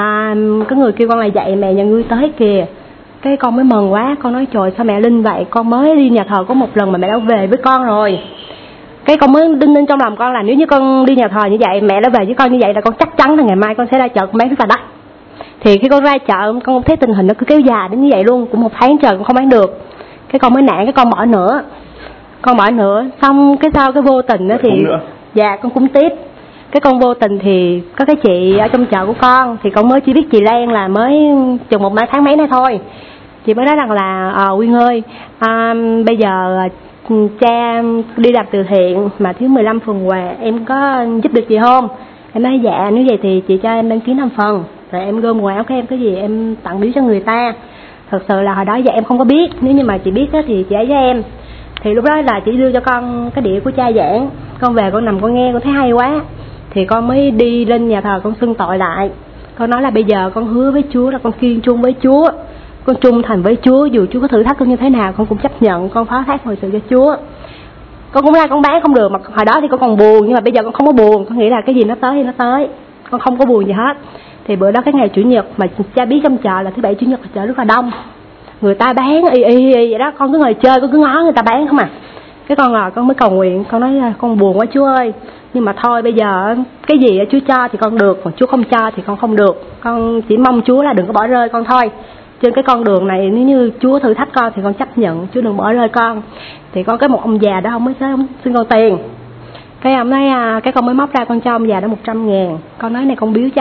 có người kêu con là dậy mẹ nhà ngươi tới kìa. Cái con mới mừng quá, con nói trời sao mẹ linh vậy, con mới đi nhà thờ có một lần mà mẹ đã về với con rồi. Cái con mới đinh ninh trong lòng con là nếu như con đi nhà thờ như vậy, mẹ đã về với con như vậy là con chắc chắn là ngày mai con sẽ ra chợ con bán rất là đắt. Thì khi con ra chợ con thấy tình hình nó cứ kéo dài đến như vậy luôn, cũng 1 tháng trời con không bán được. Cái con mới nản, cái con bỏ nữa. Con bỏ nữa, xong cái sau cái vô tình đó thì dạ con cúng tiếp. Cái con vô tình thì có cái chị ở trong chợ của con, thì con mới chỉ biết chị Lan là mới chừng 1 tháng mấy nay thôi. Chị mới nói rằng là Quyên ơi, bây giờ cha đi làm từ thiện mà thiếu 15 phần quà, em có giúp được gì không? Em nói dạ, nếu vậy thì chị cho em đăng ký 5 phần, rồi em gom quần áo của em cái gì em tặng biếu cho người ta. Thật sự là hồi đó giờ em không có biết, nếu như mà chị biết thì chị ấy với em. Thì lúc đó là chị đưa cho con cái đĩa của cha giảng, con về con nằm con nghe con thấy hay quá. Thì con mới đi lên nhà thờ con xưng tội lại. Con nói là bây giờ con hứa với Chúa là con kiên trung với Chúa, con trung thành với Chúa, dù Chúa có thử thách con như thế nào con cũng chấp nhận, con phó thác mọi sự cho Chúa. Con cũng ra con bán không được, mà hồi đó thì con còn buồn, nhưng mà bây giờ con không có buồn, con nghĩ là cái gì nó tới thì nó tới, con không có buồn gì hết. Thì bữa đó cái ngày Chủ nhật mà cha biết trong chợ là thứ Bảy Chủ nhật là chợ rất là đông, người ta bán y vậy đó, con cứ ngồi chơi, con cứ ngó người ta bán không à. Cái con ngồi con mới cầu nguyện, con nói con buồn quá Chúa ơi, nhưng mà thôi bây giờ cái gì Chúa cho thì con được, còn Chúa không cho thì con không được. Con chỉ mong Chúa là đừng có bỏ rơi con thôi. Trên cái con đường này nếu như Chúa thử thách con thì con chấp nhận, Chúa đừng bỏ rơi con. Thì có cái một ông già đó ông mới xin con tiền. Cái ông nói cái con mới móc ra con cho ông già đó 100.000. Con nói này con biếu cho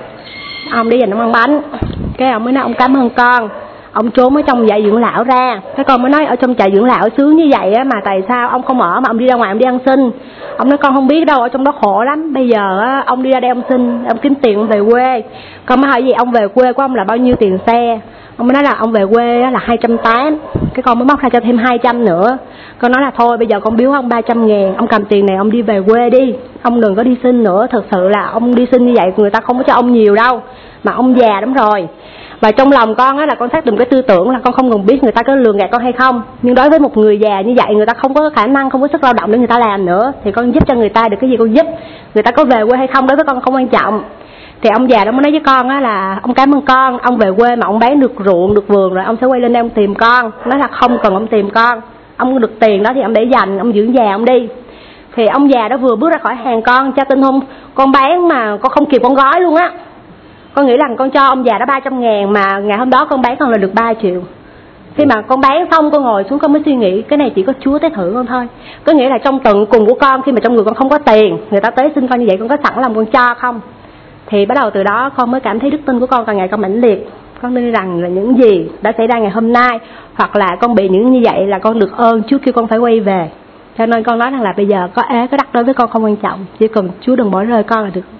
ông đi dành ông ăn bánh. Cái ông mới nói ông cảm ơn con. Ông trốn ở trong trại dưỡng lão ra. Cái con mới nói ở trong trại dưỡng lão sướng như vậy á, mà tại sao ông không ở mà ông đi ra ngoài ông đi ăn xin. Ông nói con không biết đâu, ở trong đó khổ lắm. Bây giờ á, ông đi ra đây ông xin, ông kiếm tiền ông về quê. Con mới hỏi gì ông về quê của ông là bao nhiêu tiền xe. Ông mới nói là ông về quê là 280. Cái con mới móc ra cho thêm 200 nữa. Con nói là thôi bây giờ con biếu ông 300.000. Ông cầm tiền này ông đi về quê đi, ông đừng có đi xin nữa. Thật sự là ông đi xin như vậy người ta không có cho ông nhiều đâu, mà ông già lắm rồi. Và trong lòng con á là con xác định cái tư tưởng là con không cần biết người ta có lường gạt con hay không, nhưng đối với một người già như vậy, người ta không có khả năng, không có sức lao động để người ta làm nữa, thì con giúp cho người ta được cái gì con giúp. Người ta có về quê hay không đối với con không quan trọng. Thì ông già đó mới nói với con á là ông cảm ơn con, ông về quê mà ông bán được ruộng được vườn rồi ông sẽ quay lên đây ông tìm con. Nói là không cần ông tìm con, ông được tiền đó thì ông để dành, ông dưỡng già ông đi. Thì ông già đó vừa bước ra khỏi hàng con cha tin không, con bán mà con không kịp con gói luôn á. Con nghĩ rằng con cho ông già đó 300.000 mà ngày hôm đó con bán con là được 3 triệu. Khi mà con bán xong con ngồi xuống con mới suy nghĩ cái này chỉ có Chúa tới thử con thôi. Có nghĩa là trong tận cùng của con, khi mà trong người con không có tiền, người ta tới xin con như vậy con có sẵn lòng con cho không. Thì bắt đầu từ đó con mới cảm thấy đức tin của con càng ngày càng mãnh liệt. Con tin rằng là những gì đã xảy ra ngày hôm nay hoặc là con bị những như vậy là con được ơn Chúa kêu con phải quay về. Cho nên con nói rằng là bây giờ có ế có đắc đối với con không quan trọng, chỉ cần Chúa đừng bỏ rơi con là được.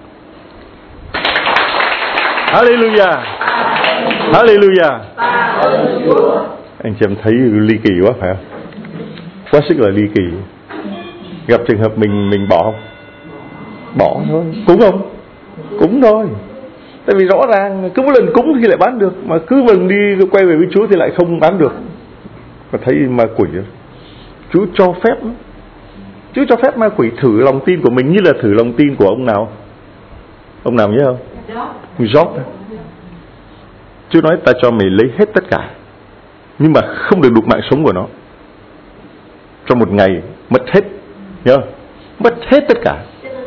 Hallelujah, Hallelujah. Anh chị em thấy ly kỳ quá phải không? Quá sức là ly kỳ. Gặp trường hợp mình bỏ không? Bỏ thôi. Cúng không? Cúng thôi. Tại vì rõ ràng cứ một lần cúng thì lại bán được, mà cứ lần đi quay về với Chúa thì lại không bán được. Và thấy ma quỷ đó. Chúa cho phép, Chúa cho phép ma quỷ thử lòng tin của mình như là thử lòng tin của ông nào? Ông nào nhớ không? Job. Chúa nói ta cho mày lấy hết tất cả, nhưng mà không được đụng mạng sống của nó. Trong một ngày mất hết, nhớ không? Mất hết tất cả.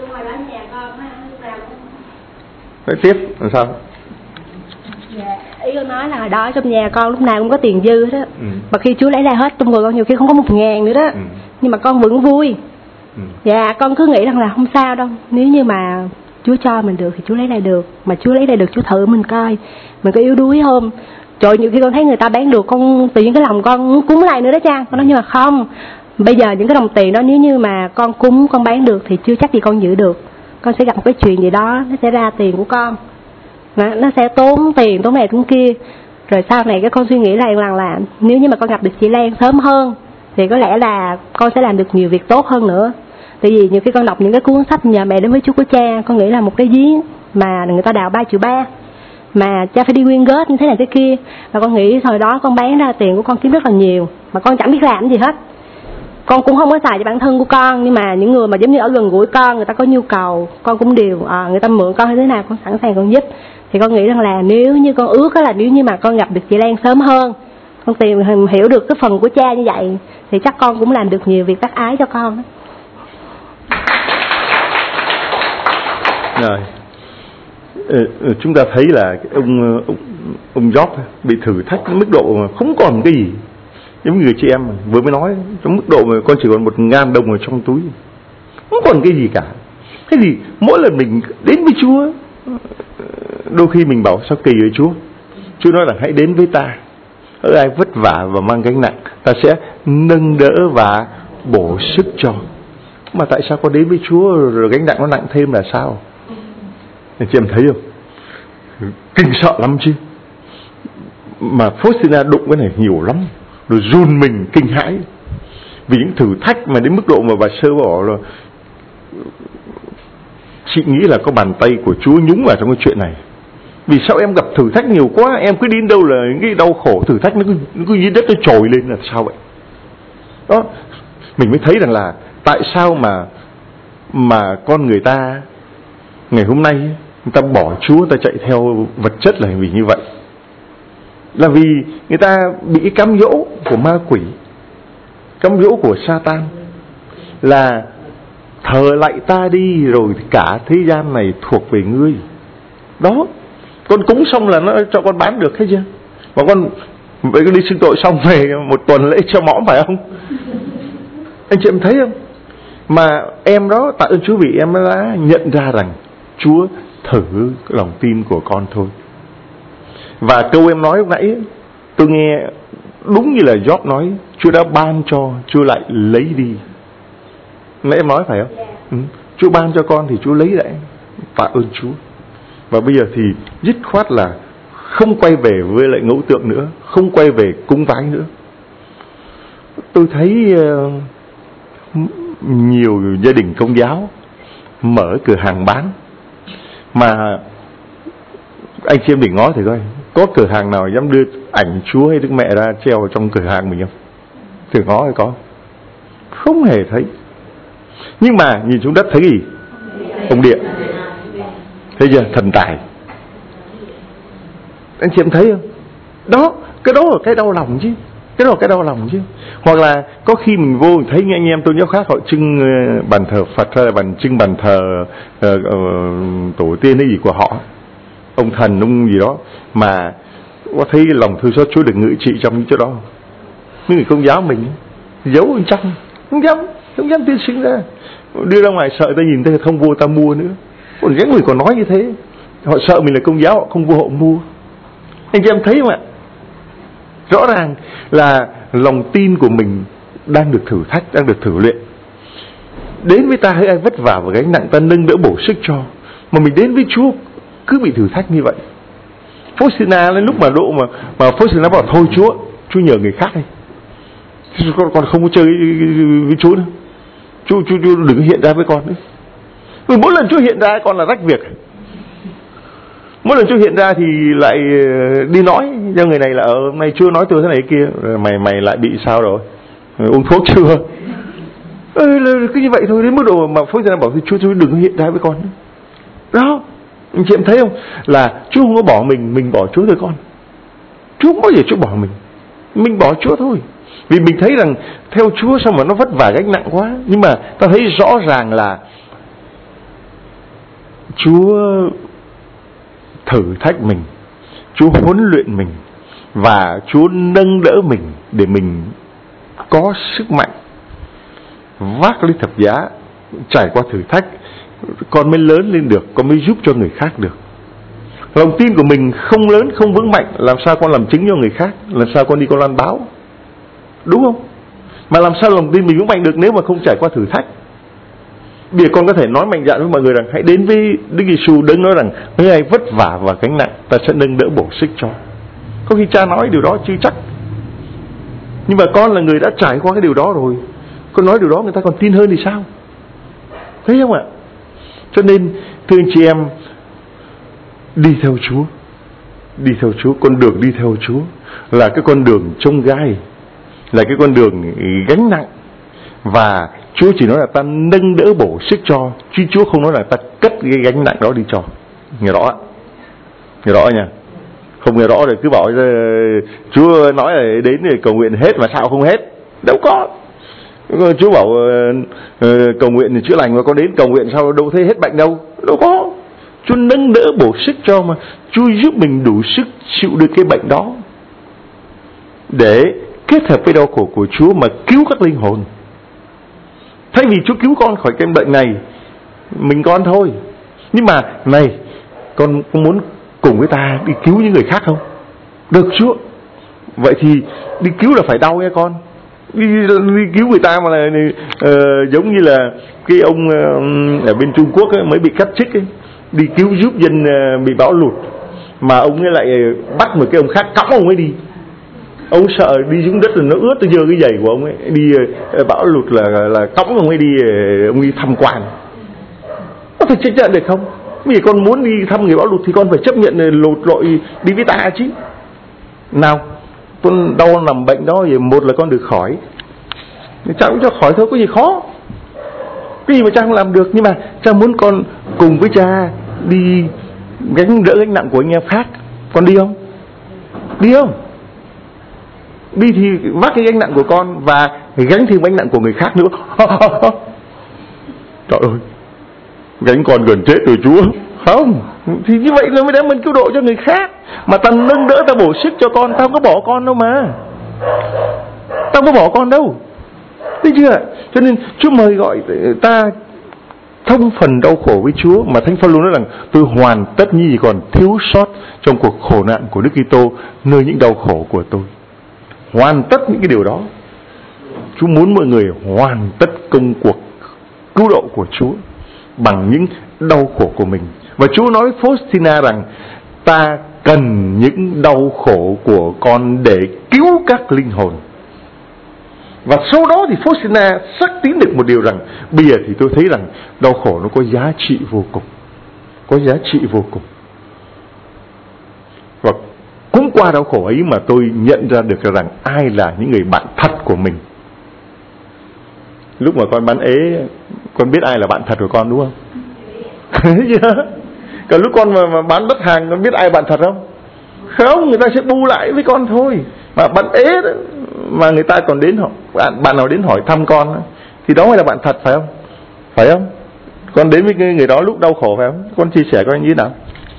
Nói tiếp làm sao? Ý con nói là đó trong nhà con lúc nào cũng có tiền dư đó. Mà khi Chúa lấy ra hết trong người con nhiều khi không có 1.000 nữa đó. Nhưng mà con vẫn vui. Dạ con cứ nghĩ rằng là không sao đâu, nếu như mà Chúa cho mình được thì Chúa lấy lại được. Mà Chúa lấy lại được Chúa thử mình coi mình có yếu đuối không. Trời, nhiều khi con thấy người ta bán được, con tự nhiên cái lòng con cúng lại nữa đó cha. Con nói nhưng mà không, bây giờ những cái đồng tiền đó nếu như mà con cúng, con bán được thì chưa chắc gì con giữ được. Con sẽ gặp một cái chuyện gì đó, nó sẽ ra tiền của con, nó sẽ tốn tiền, tốn này tốn kia. Rồi sau này cái con suy nghĩ lại rằng là nếu như mà con gặp được chị Lan sớm hơn thì có lẽ là con sẽ làm được nhiều việc tốt hơn nữa. Tại vì nhiều khi con đọc những cái cuốn sách Nhờ Mẹ Đến Với Chúa của cha, con nghĩ là một cái giếng mà người ta đào 3,3 triệu, mà cha phải đi quyên góp như thế này thế kia. Và con nghĩ thời đó con bán ra tiền của con kiếm rất là nhiều, mà con chẳng biết làm gì hết. Con cũng không có xài cho bản thân của con, nhưng mà những người mà giống như ở gần gũi con, người ta có nhu cầu, con cũng đều người ta mượn con hay thế nào con sẵn sàng con giúp. Thì con nghĩ rằng là nếu như con ước là nếu như mà con gặp được chị Lan sớm hơn, con tìm hiểu được cái phần của cha như vậy, thì chắc con cũng làm được nhiều việc bác ái cho con đó. Rồi chúng ta thấy là ông Job bị thử thách mức độ mà không còn cái gì. Giống như người chị em vừa mới nói, trong mức độ mà con chỉ còn 1.000 đồng ở trong túi, không còn cái gì cả. Thế thì mỗi lần mình đến với Chúa, đôi khi mình bảo sao kỳ với Chúa nói là hãy đến với ta, ở ai vất vả và mang gánh nặng, ta sẽ nâng đỡ và bổ sức cho. Mà tại sao con đến với Chúa rồi gánh nặng nó nặng thêm là sao? Anh chị em thấy không? Kinh sợ lắm chứ. Mà Faustina đụng cái này nhiều lắm, rồi run mình kinh hãi vì những thử thách mà đến mức độ mà bà Sơ bảo là chị nghĩ là có bàn tay của Chúa nhúng vào trong cái chuyện này. Vì sao em gặp thử thách nhiều quá, em cứ đi đâu là những cái đau khổ thử thách nó cứ như đất nó trồi lên là sao vậy? Đó, mình mới thấy rằng là tại sao mà con người ta ngày hôm nay người ta bỏ Chúa, người ta chạy theo vật chất là vì như vậy. Là vì người ta bị cám dỗ của ma quỷ, cám dỗ của Satan, là thờ lạy ta đi rồi cả thế gian này thuộc về ngươi. Đó, con cúng xong là nó cho con bán được hết chưa? Và con đi xưng tội xong về một tuần lễ cho mõm phải không? Anh chị em thấy không? Mà em đó, tạ ơn Chúa vì em đã nhận ra rằng Chúa thử cái lòng tin của con thôi. Và câu em nói lúc nãy tôi nghe đúng như là Job nói, Chúa đã ban cho, Chúa lại lấy đi. Nãy em nói phải không? Chúa ban cho con thì Chúa lấy lại. Tạ ơn Chúa. Và bây giờ thì dứt khoát là không quay về với lại ngẫu tượng nữa, không quay về cúng vái nữa. Tôi thấy nhiều gia đình Công giáo mở cửa hàng bán, mà anh chị em đừng ngó thử coi, có cửa hàng nào dám đưa ảnh Chúa hay Đức Mẹ ra treo vào trong cửa hàng mình không? Thử ngó hay có? Không hề thấy. Nhưng mà nhìn xuống đất thấy gì? Ông Địa. Thấy chưa? Thần tài. Anh chị em thấy không? Đó, cái đó là cái đau lòng chứ. Cái đó là cái đau lòng chứ. Hoặc là có khi mình vô mình thấy anh em tôi nhớ khác họ trưng bàn thờ Phật hay là trưng bàn thờ tổ tiên hay gì của họ, ông thần ông gì đó, mà có thấy lòng thương xót Chúa được ngự trị trong những chỗ đó. Những người Công giáo mình giấu bên trong, không dám tuyên xưng ra, đưa ra ngoài sợ ta nhìn ta không vô ta mua nữa. Còn những người còn nói như thế, họ sợ mình là Công giáo, họ không vô họ mua. Anh chị em thấy không ạ? Rõ ràng là lòng tin của mình đang được thử thách, đang được thử luyện. Đến với ta hãy ai vất vả và gánh nặng ta nâng đỡ bổ sức cho. Mà mình đến với Chúa cứ bị thử thách như vậy. Faustina lên lúc mà độ mà Faustina bảo thôi Chúa nhờ người khác đi, con không có chơi với Chúa nữa. Chúa đừng hiện ra với con nữa. Vì mỗi lần Chúa hiện ra con là rách việc. Mỗi lần Chúa hiện ra thì lại đi nói cho người này là hôm nay Chúa nói tôi thế này kia, rồi mày lại bị sao rồi, uống thuốc chưa? Cứ như vậy thôi. Đến mức độ mà Faustina bảo Chúa đừng hiện ra với con nữa. Đó, Anh chị em thấy không? Là Chúa không có bỏ mình bỏ Chúa thôi con. Chúa không bao giờ Chúa bỏ mình bỏ Chúa thôi. Vì mình thấy rằng theo Chúa sao mà nó vất vả gánh nặng quá. Nhưng mà ta thấy rõ ràng là Chúa thử thách mình, Chúa huấn luyện mình, và Chúa nâng đỡ mình để mình có sức mạnh vác lấy thập giá, trải qua thử thách, con mới lớn lên được, con mới giúp cho người khác được. Lòng tin của mình không lớn, không vững mạnh, làm sao con làm chứng cho người khác, làm sao con đi con loan báo, đúng không? Mà làm sao lòng tin mình vững mạnh được nếu mà không trải qua thử thách? Bây giờ con có thể nói mạnh dạn với mọi người rằng hãy đến với Đức Giêsu, Đấng nói rằng mấy ai vất vả và gánh nặng, ta sẽ nâng đỡ bổ sức cho. Có khi cha nói điều đó chưa chắc, nhưng mà con là người đã trải qua cái điều đó rồi, con nói điều đó người ta còn tin hơn thì sao? Thấy không ạ? Cho nên thưa anh chị em, đi theo Chúa, con đường đi theo Chúa là cái con đường chông gai, là cái con đường gánh nặng, và Chúa chỉ nói là ta nâng đỡ bổ sức cho, chứ Chúa không nói là ta cất cái gánh nặng đó đi cho. Nghe rõ nha. Không nghe rõ rồi cứ bảo Chúa nói là đến để cầu nguyện hết mà sao không hết? Đâu có. Chúa bảo cầu nguyện thì chữa lành, mà con đến cầu nguyện sao đâu thấy hết bệnh đâu. Đâu có. Chúa nâng đỡ bổ sức cho, mà Chúa giúp mình đủ sức chịu được cái bệnh đó, để kết hợp với đau khổ của Chúa mà cứu các linh hồn. Thay vì Chúa cứu con khỏi cái bệnh này, mình con thôi, nhưng mà này, con muốn cùng với ta đi cứu những người khác không? Được Chúa. Vậy thì đi cứu là phải đau nha con. Đi cứu người ta mà là giống như là cái ông ở bên Trung Quốc ấy, mới bị cắt chích ấy, đi cứu giúp dân bị bão lụt, mà ông ấy lại bắt một cái ông khác cõng ông ấy đi. Ông sợ đi xuống đất rồi nó ướt tới giờ cái giày của ông ấy, đi bão lụt là cõng ông ấy đi, ông đi tham quan. Có thể chấp nhận được không? Vì con muốn đi thăm người bão lụt thì con phải chấp nhận lụt lội đi với ta chứ. Nào, con đau nằm bệnh đó thì một là con được khỏi, cha cũng cho khỏi thôi, có gì khó. Cái gì mà cha không làm được, nhưng mà cha muốn con cùng với cha đi gánh đỡ gánh nặng của anh em khác. Con đi không? Đi không? Đi thì vác cái gánh nặng của con và gánh thêm gánh nặng của người khác nữa. Trời ơi, gánh con gần chết rồi Chúa. Không, thì như vậy là mới đem mình cứu độ cho người khác. Mà ta nâng đỡ, ta bổ sức cho con, ta không có bỏ con đâu mà. Ta không có bỏ con đâu. Thấy chưa? Cho nên Chúa mời gọi ta thông phần đau khổ với Chúa. Mà Thánh Phaolô nói rằng tôi hoàn tất những gì còn thiếu sót trong cuộc khổ nạn của Đức Kitô, nơi những đau khổ của tôi. Hoàn tất những cái điều đó. Chúa muốn mọi người hoàn tất công cuộc cứu độ của Chúa bằng những đau khổ của mình. Và Chúa nói với Faustina rằng ta cần những đau khổ của con để cứu các linh hồn. Và sau đó thì Faustina xác tín được một điều rằng bây giờ thì tôi thấy rằng đau khổ nó có giá trị vô cùng. Có giá trị vô cùng. Và cũng qua đau khổ ấy mà tôi nhận ra được rằng ai là những người bạn thật của mình. Lúc mà con bán ế, con biết ai là bạn thật của con đúng không? Còn lúc con mà bán đất hàng, con biết ai bạn thật không? Không, người ta sẽ bu lại với con thôi. Mà bạn ế đó, mà người ta còn đến hỏi, bạn nào đến hỏi thăm con đó, thì đó mới là bạn thật, phải không? Phải không? Con đến với người đó lúc đau khổ phải không? Con chia sẻ con như thế nào?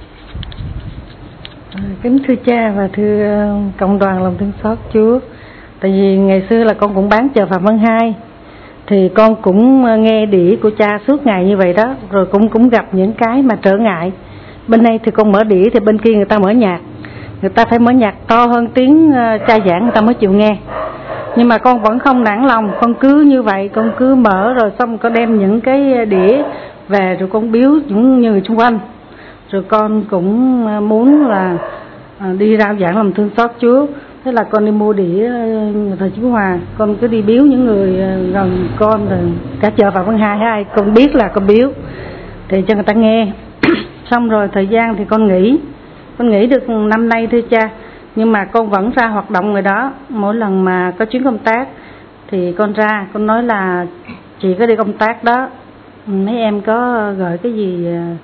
Kính thưa cha và thưa cộng đoàn lòng thương xót Chúa, tại vì ngày xưa là con cũng bán chợ Phạm Văn Hai, thì con cũng nghe đĩa của cha suốt ngày như vậy đó, rồi cũng gặp những cái mà trở ngại. Bên đây thì con mở đĩa, thì bên kia người ta mở nhạc, người ta phải mở nhạc to hơn tiếng cha giảng người ta mới chịu nghe. Nhưng mà con vẫn không nản lòng, con cứ như vậy, con cứ mở, rồi xong con đem những cái đĩa về rồi con biếu những người xung quanh. Rồi con cũng muốn là đi rao giảng lòng thương xót Chúa. Thế là con đi mua đĩa Thờ Chúa Hòa, con cứ đi biếu những người gần con, rồi cả chợ Phạm Văn Hai con biết là con biếu thì cho người ta nghe. Xong rồi thời gian thì con nghỉ được năm nay thưa cha, nhưng mà con vẫn ra hoạt động người đó. Mỗi lần mà có chuyến công tác thì con ra, con nói là chị có đi công tác đó, mấy em có gửi cái gì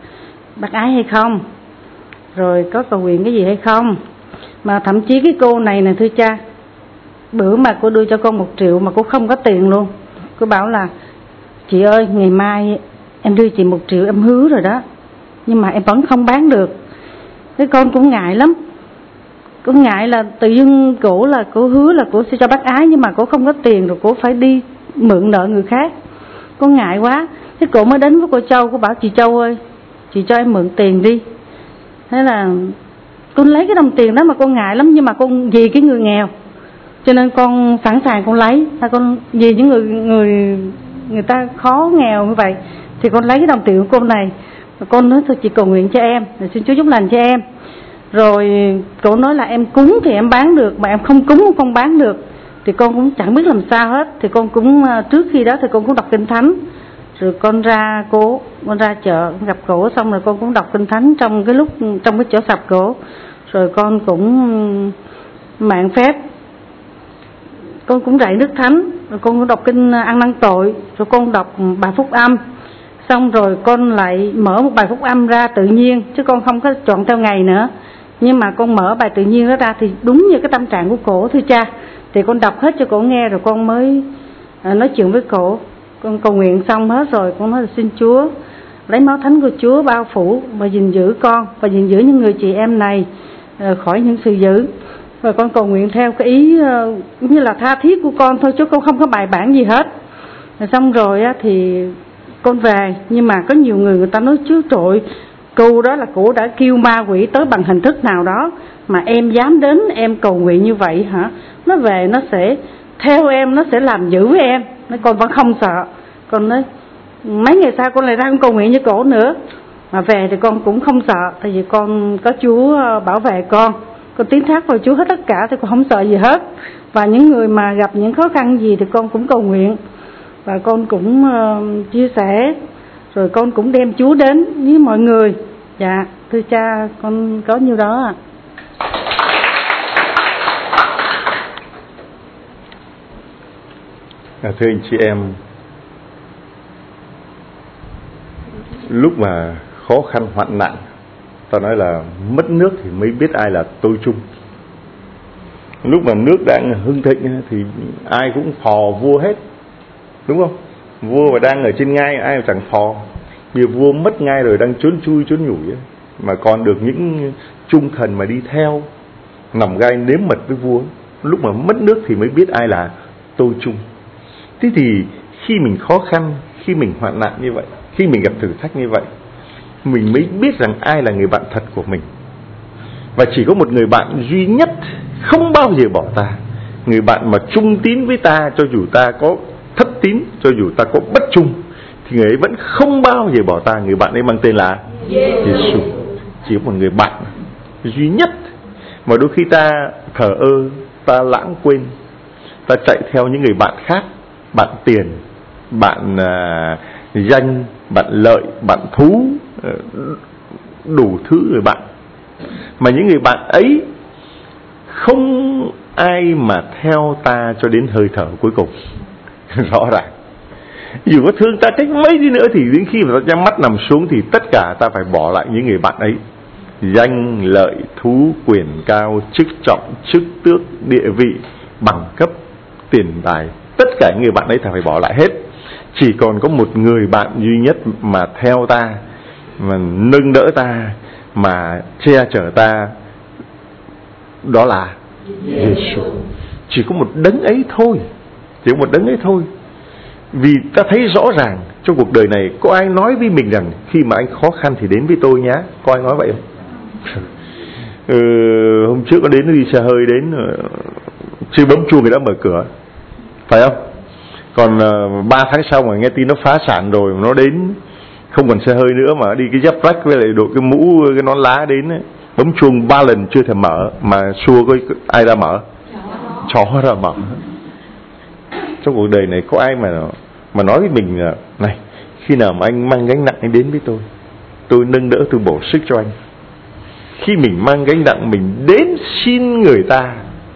bác ái hay không, rồi có cầu nguyện cái gì hay không. Mà thậm chí cái cô này nè thưa cha, bữa mà cô đưa cho con 1 triệu mà cô không có tiền luôn. Cô bảo là chị ơi, ngày mai em đưa chị 1 triệu, em hứa rồi đó, nhưng mà em vẫn không bán được. Cái con cũng ngại lắm, cũng ngại là tự dưng cổ là cổ hứa là cổ sẽ cho bác ái, nhưng mà cổ không có tiền rồi cổ phải đi mượn nợ người khác. Cô ngại quá, thế cổ mới đến với cô Châu. Cô bảo chị Châu ơi, chị cho em mượn tiền đi. Thế là con lấy cái đồng tiền đó mà con ngại lắm, nhưng mà con vì cái người nghèo cho nên con sẵn sàng con lấy. Con vì những người ta khó nghèo như vậy thì con lấy cái đồng tiền của cô này. Con nói thôi chị cầu nguyện cho em, xin Chúa chúc lành cho em. Rồi cô nói là em cúng thì em bán được, mà em không cúng không bán được. Thì con cũng chẳng biết làm sao hết. Thì con cũng trước khi đó thì con cũng đọc Kinh Thánh. Rồi con ra chợ gặp cổ, xong rồi con cũng đọc Kinh Thánh trong cái chỗ sập cổ. Rồi con cũng mạng phép, con cũng rạy nước Thánh, rồi con cũng đọc kinh ăn năn tội, rồi con đọc bài phúc âm. Xong rồi con lại mở một bài phúc âm ra tự nhiên, chứ con không có chọn theo ngày nữa. Nhưng mà con mở bài tự nhiên đó ra thì đúng như cái tâm trạng của cổ thưa cha. Thì con đọc hết cho cổ nghe, rồi con mới nói chuyện với cổ. Con cầu nguyện xong hết rồi, con nói là xin Chúa lấy máu thánh của Chúa bao phủ và gìn giữ con và gìn giữ những người chị em này khỏi những sự dữ. Và con cầu nguyện theo cái ý như là tha thiết của con thôi, chứ con không có bài bản gì hết. Rồi xong rồi thì con về, nhưng mà có nhiều người ta nói chứ trời, cô đó là cổ đã kêu ma quỷ tới bằng hình thức nào đó mà em dám đến em cầu nguyện như vậy hả? Nó về nó sẽ theo em, nó sẽ làm dữ với em. Nói con vẫn không sợ. Con nói mấy ngày sau con lại ra con cầu nguyện với cổ nữa. Mà về thì con cũng không sợ, tại vì con có Chúa bảo vệ con tín thác vào Chúa hết tất cả, thì con không sợ gì hết. Và những người mà gặp những khó khăn gì thì con cũng cầu nguyện, và con cũng chia sẻ, rồi con cũng đem Chúa đến với mọi người. Dạ thưa cha, con có nhiêu đó ạ. Thưa anh chị em, lúc mà khó khăn hoạn nạn, ta nói là mất nước thì mới biết ai là tôi chung. Lúc mà nước đang hưng thịnh thì ai cũng phò vua hết, đúng không? Vua mà đang ở trên ngai ai mà chẳng phò. Bây giờ vua mất ngai rồi đang trốn chui trốn nhủi, mà còn được những trung thần mà đi theo, nằm gai nếm mật với vua. Lúc mà mất nước thì mới biết ai là tôi chung. Thế thì khi mình khó khăn, khi mình hoạn nạn như vậy, khi mình gặp thử thách như vậy, mình mới biết rằng ai là người bạn thật của mình. Và chỉ có một người bạn duy nhất không bao giờ bỏ ta, người bạn mà trung tín với ta, cho dù ta có thất tín, cho dù ta có bất trung, thì người ấy vẫn không bao giờ bỏ ta. Người bạn ấy mang tên là Giêsu. Chỉ có một người bạn duy nhất mà đôi khi ta thờ ơ, ta lãng quên, ta chạy theo những người bạn khác, bạn tiền, bạn danh, bạn lợi, bạn thú, đủ thứ người bạn. Mà những người bạn ấy không ai mà theo ta cho đến hơi thở cuối cùng. Rõ ràng, dù có thương ta cách mấy đi nữa thì đến khi mà ta nhắm mắt nằm xuống thì tất cả ta phải bỏ lại những người bạn ấy. Danh, lợi, thú, quyền cao, chức trọng, chức tước, địa vị, bằng cấp, tiền tài, tất cả những người bạn ấy ta phải bỏ lại hết. Chỉ còn có một người bạn duy nhất mà theo ta, mà nâng đỡ ta, mà che chở ta, đó là Giêsu. Chỉ có một đấng ấy thôi, chỉ có một đấng ấy thôi. Vì ta thấy rõ ràng trong cuộc đời này, có ai nói với mình rằng khi mà anh khó khăn thì đến với tôi nhá? Có ai nói vậy không? Hôm trước có đến, đi xe hơi đến, chưa bấm chuông người đã mở cửa, phải không? Còn 3 tháng sau mà nghe tin nó phá sản rồi, nó đến không còn xe hơi nữa mà đi cái dép rách với lại đội cái mũ, cái nón lá đến ấy. Bấm chuông 3 lần chưa thể mở, mà xua có ai ra mở? Chó ra mở. Trong cuộc đời này có ai mà nói với mình là này, khi nào mà anh mang gánh nặng anh đến với tôi nâng đỡ, tôi bổ sức cho anh. Khi mình mang gánh nặng mình đến xin người ta,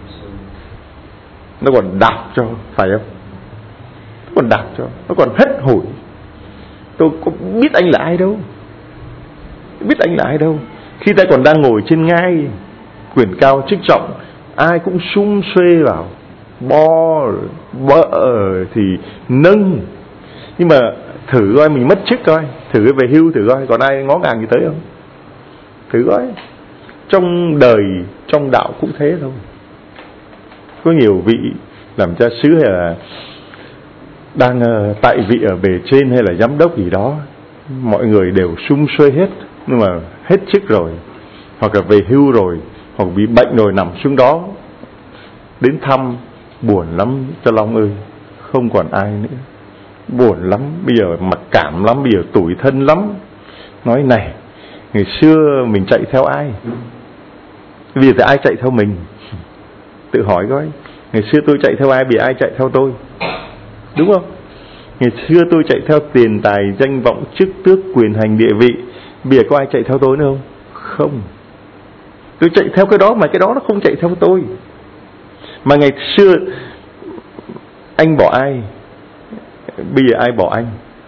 nó còn đạp cho, phải không? Nó còn đạp cho, nó còn hất hủi. Tôi có biết anh là ai đâu, biết anh là ai đâu. Khi ta còn đang ngồi trên ngai quyền cao chức trọng, ai cũng sum xuê vào, bo thì nâng. Nhưng mà thử coi mình mất chức coi, thử về hưu thử coi, còn ai ngó ngàng gì tới không? Thử coi. Trong đời, trong đạo cũng thế thôi. Có nhiều vị làm cha xứ hay là đang tại vị ở bề trên hay là giám đốc gì đó, mọi người đều sum xuê hết, nhưng mà hết chức rồi, hoặc là về hưu rồi, hoặc bị bệnh rồi, nằm xuống đó đến thăm, buồn lắm cho Long ơi, không còn ai nữa, buồn lắm, bây giờ mặc cảm lắm, bây giờ tủi thân lắm. Nói này, ngày xưa mình chạy theo ai? Bây giờ thì ai chạy theo mình? Tự hỏi coi, ngày xưa tôi chạy theo ai, bị ai chạy theo tôi? Đúng không? Ngày xưa tôi chạy theo tiền tài, danh vọng, chức tước, quyền hành, địa vị, bây giờ có ai chạy theo tôi nữa không? Không. Tôi chạy theo cái đó mà cái đó nó không chạy theo tôi. Mà ngày xưa anh bỏ ai, bây giờ ai bỏ anh?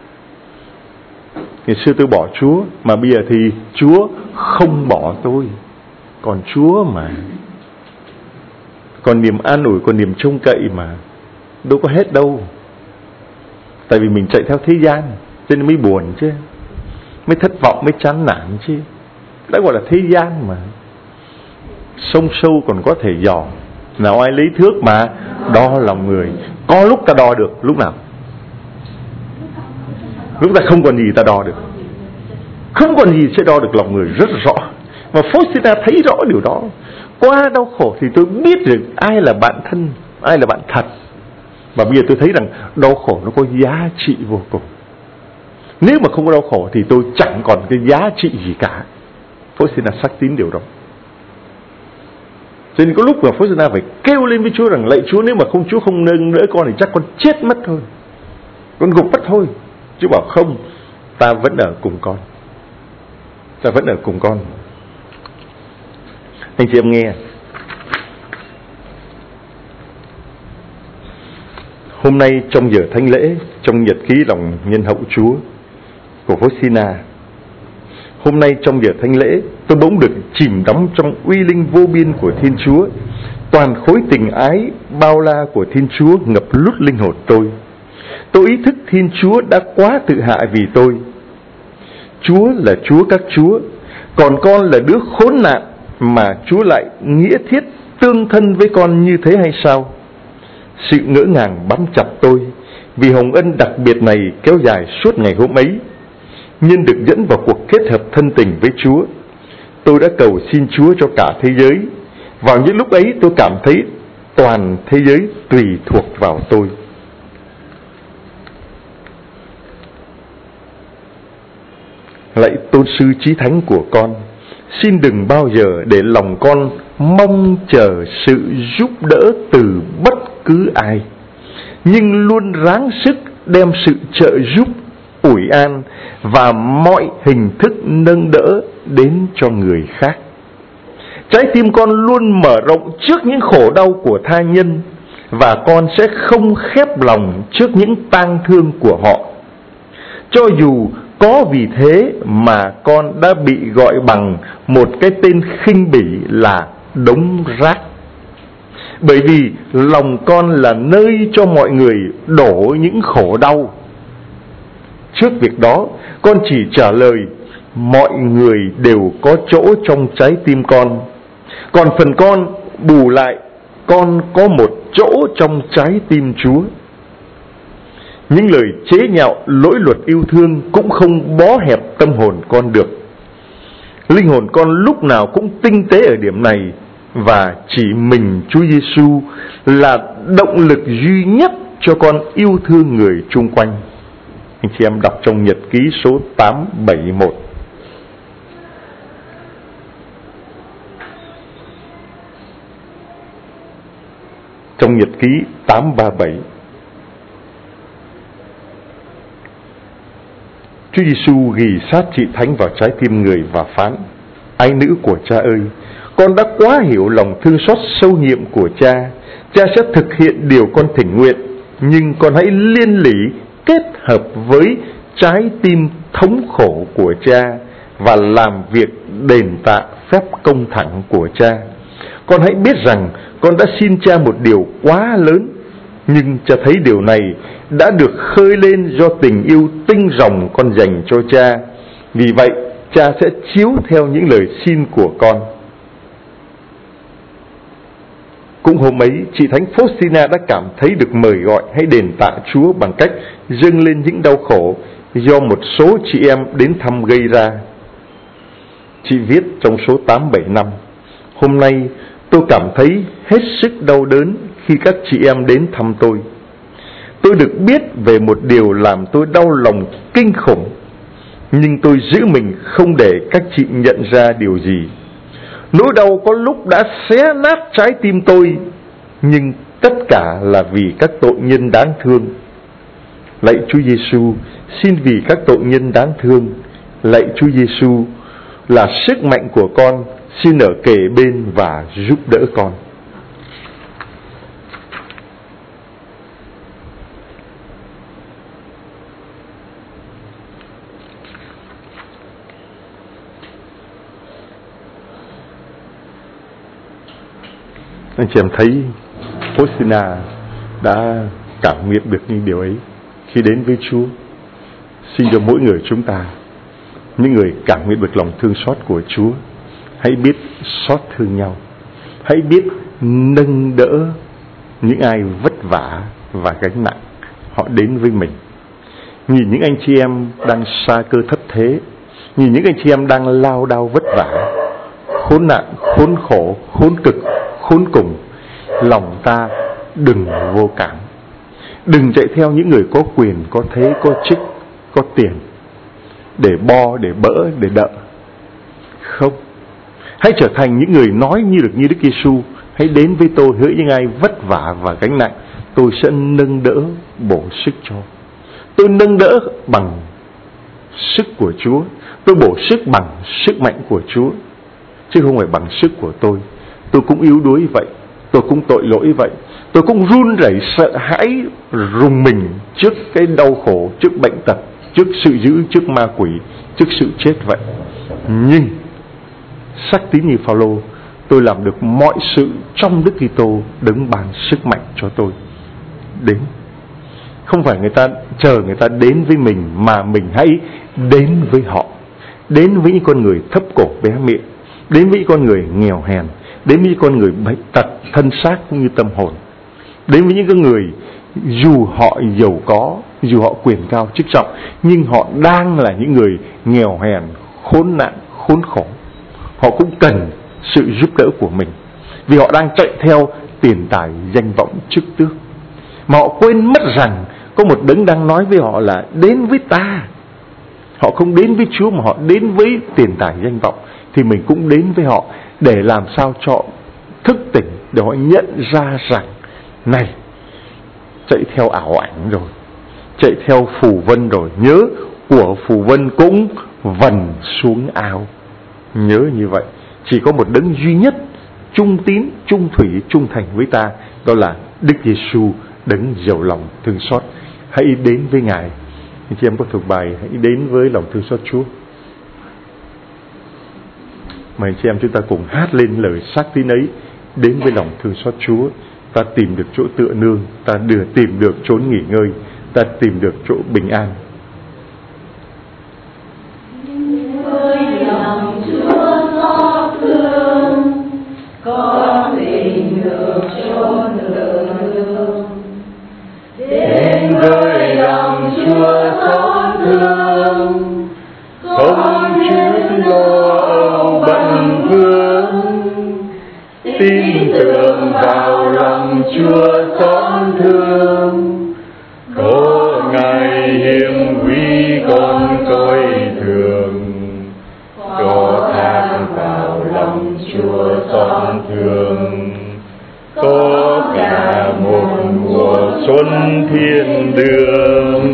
Ngày xưa tôi bỏ Chúa, mà bây giờ thì Chúa không bỏ tôi. Còn Chúa mà, còn niềm an ủi, còn niềm trông cậy mà, đâu có hết đâu. Tại vì mình chạy theo thế gian cho nên mới buồn chứ, mới thất vọng, mới chán nản chứ. Đó gọi là thế gian mà. Sông sâu còn có thể dò, nào ai lấy thước mà đo lòng người. Có lúc ta đo được, lúc nào? Lúc ta không còn gì ta đo được, không còn gì sẽ đo được lòng người rất rõ. Mà Faustina thấy rõ điều đó. Qua đau khổ thì tôi biết được ai là bạn thân, ai là bạn thật. Và bây giờ tôi thấy rằng đau khổ nó có giá trị vô cùng. Nếu mà không có đau khổ thì tôi chẳng còn cái giá trị gì cả. Faustina xác tín điều đó. Cho nên có lúc mà Faustina phải kêu lên với Chúa rằng: lạy Chúa, nếu mà Chúa không nâng đỡ con thì chắc con chết mất thôi, con gục mất thôi. Chúa bảo không, ta vẫn ở cùng con, ta vẫn ở cùng con. Anh chị em nghe, hôm nay trong giờ thánh lễ, trong nhật ký lòng nhân hậu Chúa của Faustina, hôm nay trong giờ thánh lễ, tôi bỗng được chìm đắm trong uy linh vô biên của Thiên Chúa. Toàn khối tình ái bao la của Thiên Chúa ngập lút linh hồn tôi. Tôi ý thức Thiên Chúa đã quá tự hạ vì tôi. Chúa là Chúa các chúa, còn con là đứa khốn nạn mà Chúa lại nghĩa thiết tương thân với con như thế hay sao? Sự ngỡ ngàng bám chặt tôi, vì hồng ân đặc biệt này kéo dài suốt ngày hôm ấy. Nhân được dẫn vào cuộc kết hợp thân tình với Chúa, tôi đã cầu xin Chúa cho cả thế giới. Vào những lúc ấy tôi cảm thấy toàn thế giới tùy thuộc vào tôi. Lạy tôn sư chí thánh của con, xin đừng bao giờ để lòng con mong chờ sự giúp đỡ từ bất cứ ai, nhưng luôn ráng sức đem sự trợ giúp, ủi an và mọi hình thức nâng đỡ đến cho người khác. Trái tim con luôn mở rộng trước những khổ đau của tha nhân, và con sẽ không khép lòng trước những tang thương của họ. Cho dù có vì thế mà con đã bị gọi bằng một cái tên khinh bỉ là đống rác. Bởi vì lòng con là nơi cho mọi người đổ những khổ đau. Trước việc đó, con chỉ trả lời: mọi người đều có chỗ trong trái tim con. Còn phần con, bù lại, con có một chỗ trong trái tim Chúa. Những lời chế nhạo lỗi luật yêu thương cũng không bó hẹp tâm hồn con được. Linh hồn con lúc nào cũng tinh tế ở điểm này, và chỉ mình Chúa Giêsu là động lực duy nhất cho con yêu thương người chung quanh. Anh chị em đọc trong nhật ký số 871. Trong nhật ký 837, Chúa Giêsu ghì sát chị thánh vào trái tim người và phán: ái nữ của Cha ơi, con đã quá hiểu lòng thương xót sâu nhiệm của Cha. Cha sẽ thực hiện điều con thỉnh nguyện, nhưng con hãy liên lỉ kết hợp với trái tim thống khổ của Cha và làm việc đền tạ phép công thẳng của Cha. Con hãy biết rằng con đã xin Cha một điều quá lớn, nhưng Cha thấy điều này đã được khơi lên do tình yêu tinh ròng con dành cho Cha. Vì vậy Cha sẽ chiếu theo những lời xin của con. Cũng hôm ấy, chị Thánh Faustina đã cảm thấy được mời gọi hãy đền tạ Chúa bằng cách dâng lên những đau khổ do một số chị em đến thăm gây ra. Chị viết trong số 8-7 năm: hôm nay tôi cảm thấy hết sức đau đớn khi các chị em đến thăm tôi. Tôi được biết về một điều làm tôi đau lòng kinh khủng, nhưng tôi giữ mình không để các chị nhận ra điều gì. Nỗi đau có lúc đã xé nát trái tim tôi, nhưng tất cả là vì các tội nhân đáng thương. Lạy Chúa Giêsu, xin vì các tội nhân đáng thương. Lạy Chúa Giêsu, là sức mạnh của con, xin ở kề bên và giúp đỡ con. Anh chị em thấy Faustina đã cảm nghiệm được những điều ấy khi đến với Chúa. Xin cho mỗi người chúng ta, những người cảm nghiệm được lòng thương xót của Chúa, hãy biết xót thương nhau, hãy biết nâng đỡ những ai vất vả và gánh nặng họ đến với mình. Nhìn những anh chị em đang sa cơ thất thế, nhìn những anh chị em đang lao đao vất vả, khốn nạn, khốn khổ, khốn cực, khốn cùng, lòng ta đừng vô cảm. Đừng chạy theo những người có quyền, có thế, có chức, có tiền để bo, để bỡ, để đỡ. Không, hãy trở thành những người nói như được như Đức Giêsu: hãy đến với tôi, hỡi những ai vất vả và gánh nặng, tôi sẽ nâng đỡ, bổ sức cho. Tôi nâng đỡ bằng sức của Chúa, tôi bổ sức bằng sức mạnh của Chúa, chứ không phải bằng sức của tôi. Tôi cũng yếu đuối vậy, tôi cũng tội lỗi vậy, tôi cũng run rẩy sợ hãi rùng mình trước cái đau khổ, trước bệnh tật, trước sự dữ, trước ma quỷ, trước sự chết vậy. Nhưng sắc tín như Phao-lô, tôi làm được mọi sự trong Đức Kitô đấng ban sức mạnh cho tôi. Đến, không phải người ta chờ người ta đến với mình, mà mình hãy đến với họ, đến với những con người thấp cổ bé miệng, đến với những con người nghèo hèn, đến với những con người bệnh tật thân xác cũng như tâm hồn, đến với những con người dù họ giàu có, dù họ quyền cao chức trọng, nhưng họ đang là những người nghèo hèn, khốn nạn, khốn khổ. Họ cũng cần sự giúp đỡ của mình, vì họ đang chạy theo tiền tài, danh vọng, chức tước, mà họ quên mất rằng có một đấng đang nói với họ là đến với ta. Họ không đến với Chúa mà họ đến với tiền tài, danh vọng, thì mình cũng đến với họ để làm sao cho thức tỉnh, để họ nhận ra rằng này, chạy theo ảo ảnh rồi, chạy theo phù vân rồi, nhớ của phù vân cũng vần xuống ao. Nhớ như vậy, chỉ có một đấng duy nhất trung tín, trung thủy, trung thành với ta, đó là Đức Giêsu, đấng giàu lòng thương xót. Hãy đến với Ngài. Anh chị em có thuộc bài hãy đến với lòng thương xót Chúa. Mời anh chị em chúng ta cùng hát lên lời sắc tín ấy: đến với lòng thương xót Chúa, ta tìm được chỗ tựa nương, ta tìm được chốn nghỉ ngơi, ta tìm được chỗ bình an. Với lòng Chúa xót thương, con tìm được chỗ tựa nương. Đến với lòng Chúa xót thương, không chút lo âu bận vương, tin tưởng vào lòng Chúa xót thương. Có Ngài hiểm nguy con coi thường, có thác vào lòng Chúa xót thương. Có cả một mùa xuân thiên đường,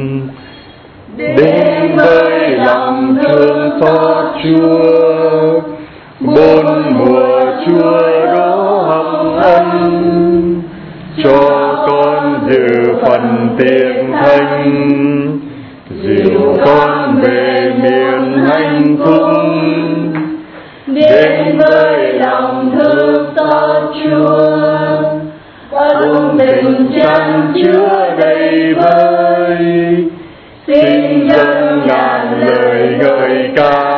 đến với lòng thương xót Chúa. Bốn mùa Chúa đó hồng ân, cho con dự phần tiện thanh, dìu con về miền hạnh phúc, đến với lòng thương xót Chúa, ân tình chan chứa đầy vơi, xin dâng ngàn lời ngợi ca,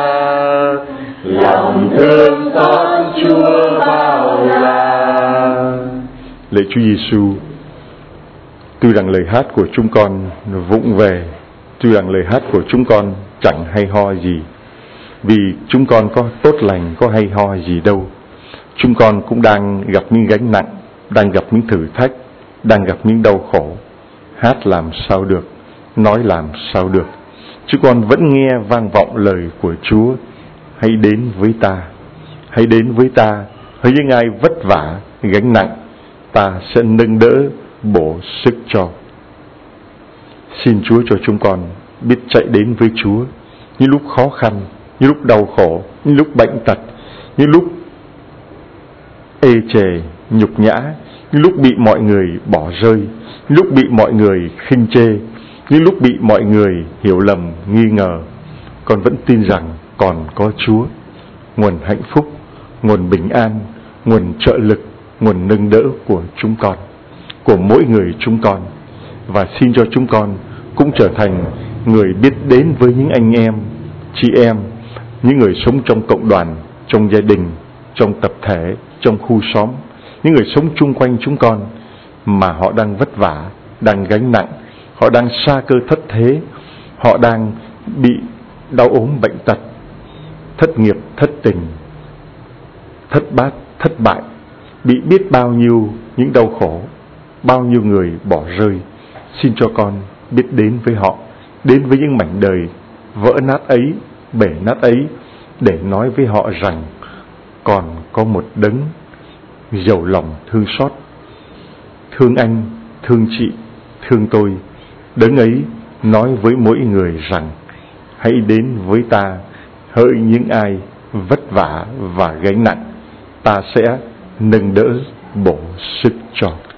lòng thương xót Chúa bao la. Lạy Chúa Giêsu, tuy rằng lời hát của chúng con vụng về, tuy rằng lời hát của chúng con chẳng hay ho gì, vì chúng con có tốt lành, có hay ho gì đâu. Chúng con cũng đang gặp những gánh nặng, đang gặp những thử thách, đang gặp những đau khổ. Hát làm sao được, nói làm sao được. Chúng con vẫn nghe vang vọng lời của Chúa: hãy đến với ta, hãy đến với ta, hỡi những ai vất vả, gánh nặng, ta sẽ nâng đỡ, bổ sức cho. Xin Chúa cho chúng con biết chạy đến với Chúa những lúc khó khăn, những lúc đau khổ, những lúc bệnh tật, những lúc ê chề, nhục nhã, những lúc bị mọi người bỏ rơi, những lúc bị mọi người khinh chê, những lúc bị mọi người hiểu lầm, nghi ngờ. Con vẫn tin rằng còn có Chúa, nguồn hạnh phúc, nguồn bình an, nguồn trợ lực, nguồn nâng đỡ của chúng con, của mỗi người chúng con. Và xin cho chúng con cũng trở thành người biết đến với những anh em, chị em, những người sống trong cộng đoàn, trong gia đình, trong tập thể, trong khu xóm, những người sống chung quanh chúng con mà họ đang vất vả, đang gánh nặng, họ đang sa cơ thất thế, họ đang bị đau ốm bệnh tật, thất nghiệp, thất tình, thất bát, thất bại, bị biết bao nhiêu những đau khổ, bao nhiêu người bỏ rơi. Xin cho con biết đến với họ, đến với những mảnh đời vỡ nát ấy, bể nát ấy, để nói với họ rằng còn có một đấng giàu lòng thương xót, thương anh, thương chị, thương tôi. Đấng ấy nói với mỗi người rằng hãy đến với ta, hỡi những ai vất vả và gánh nặng, ta sẽ nâng đỡ, bổ sức cho.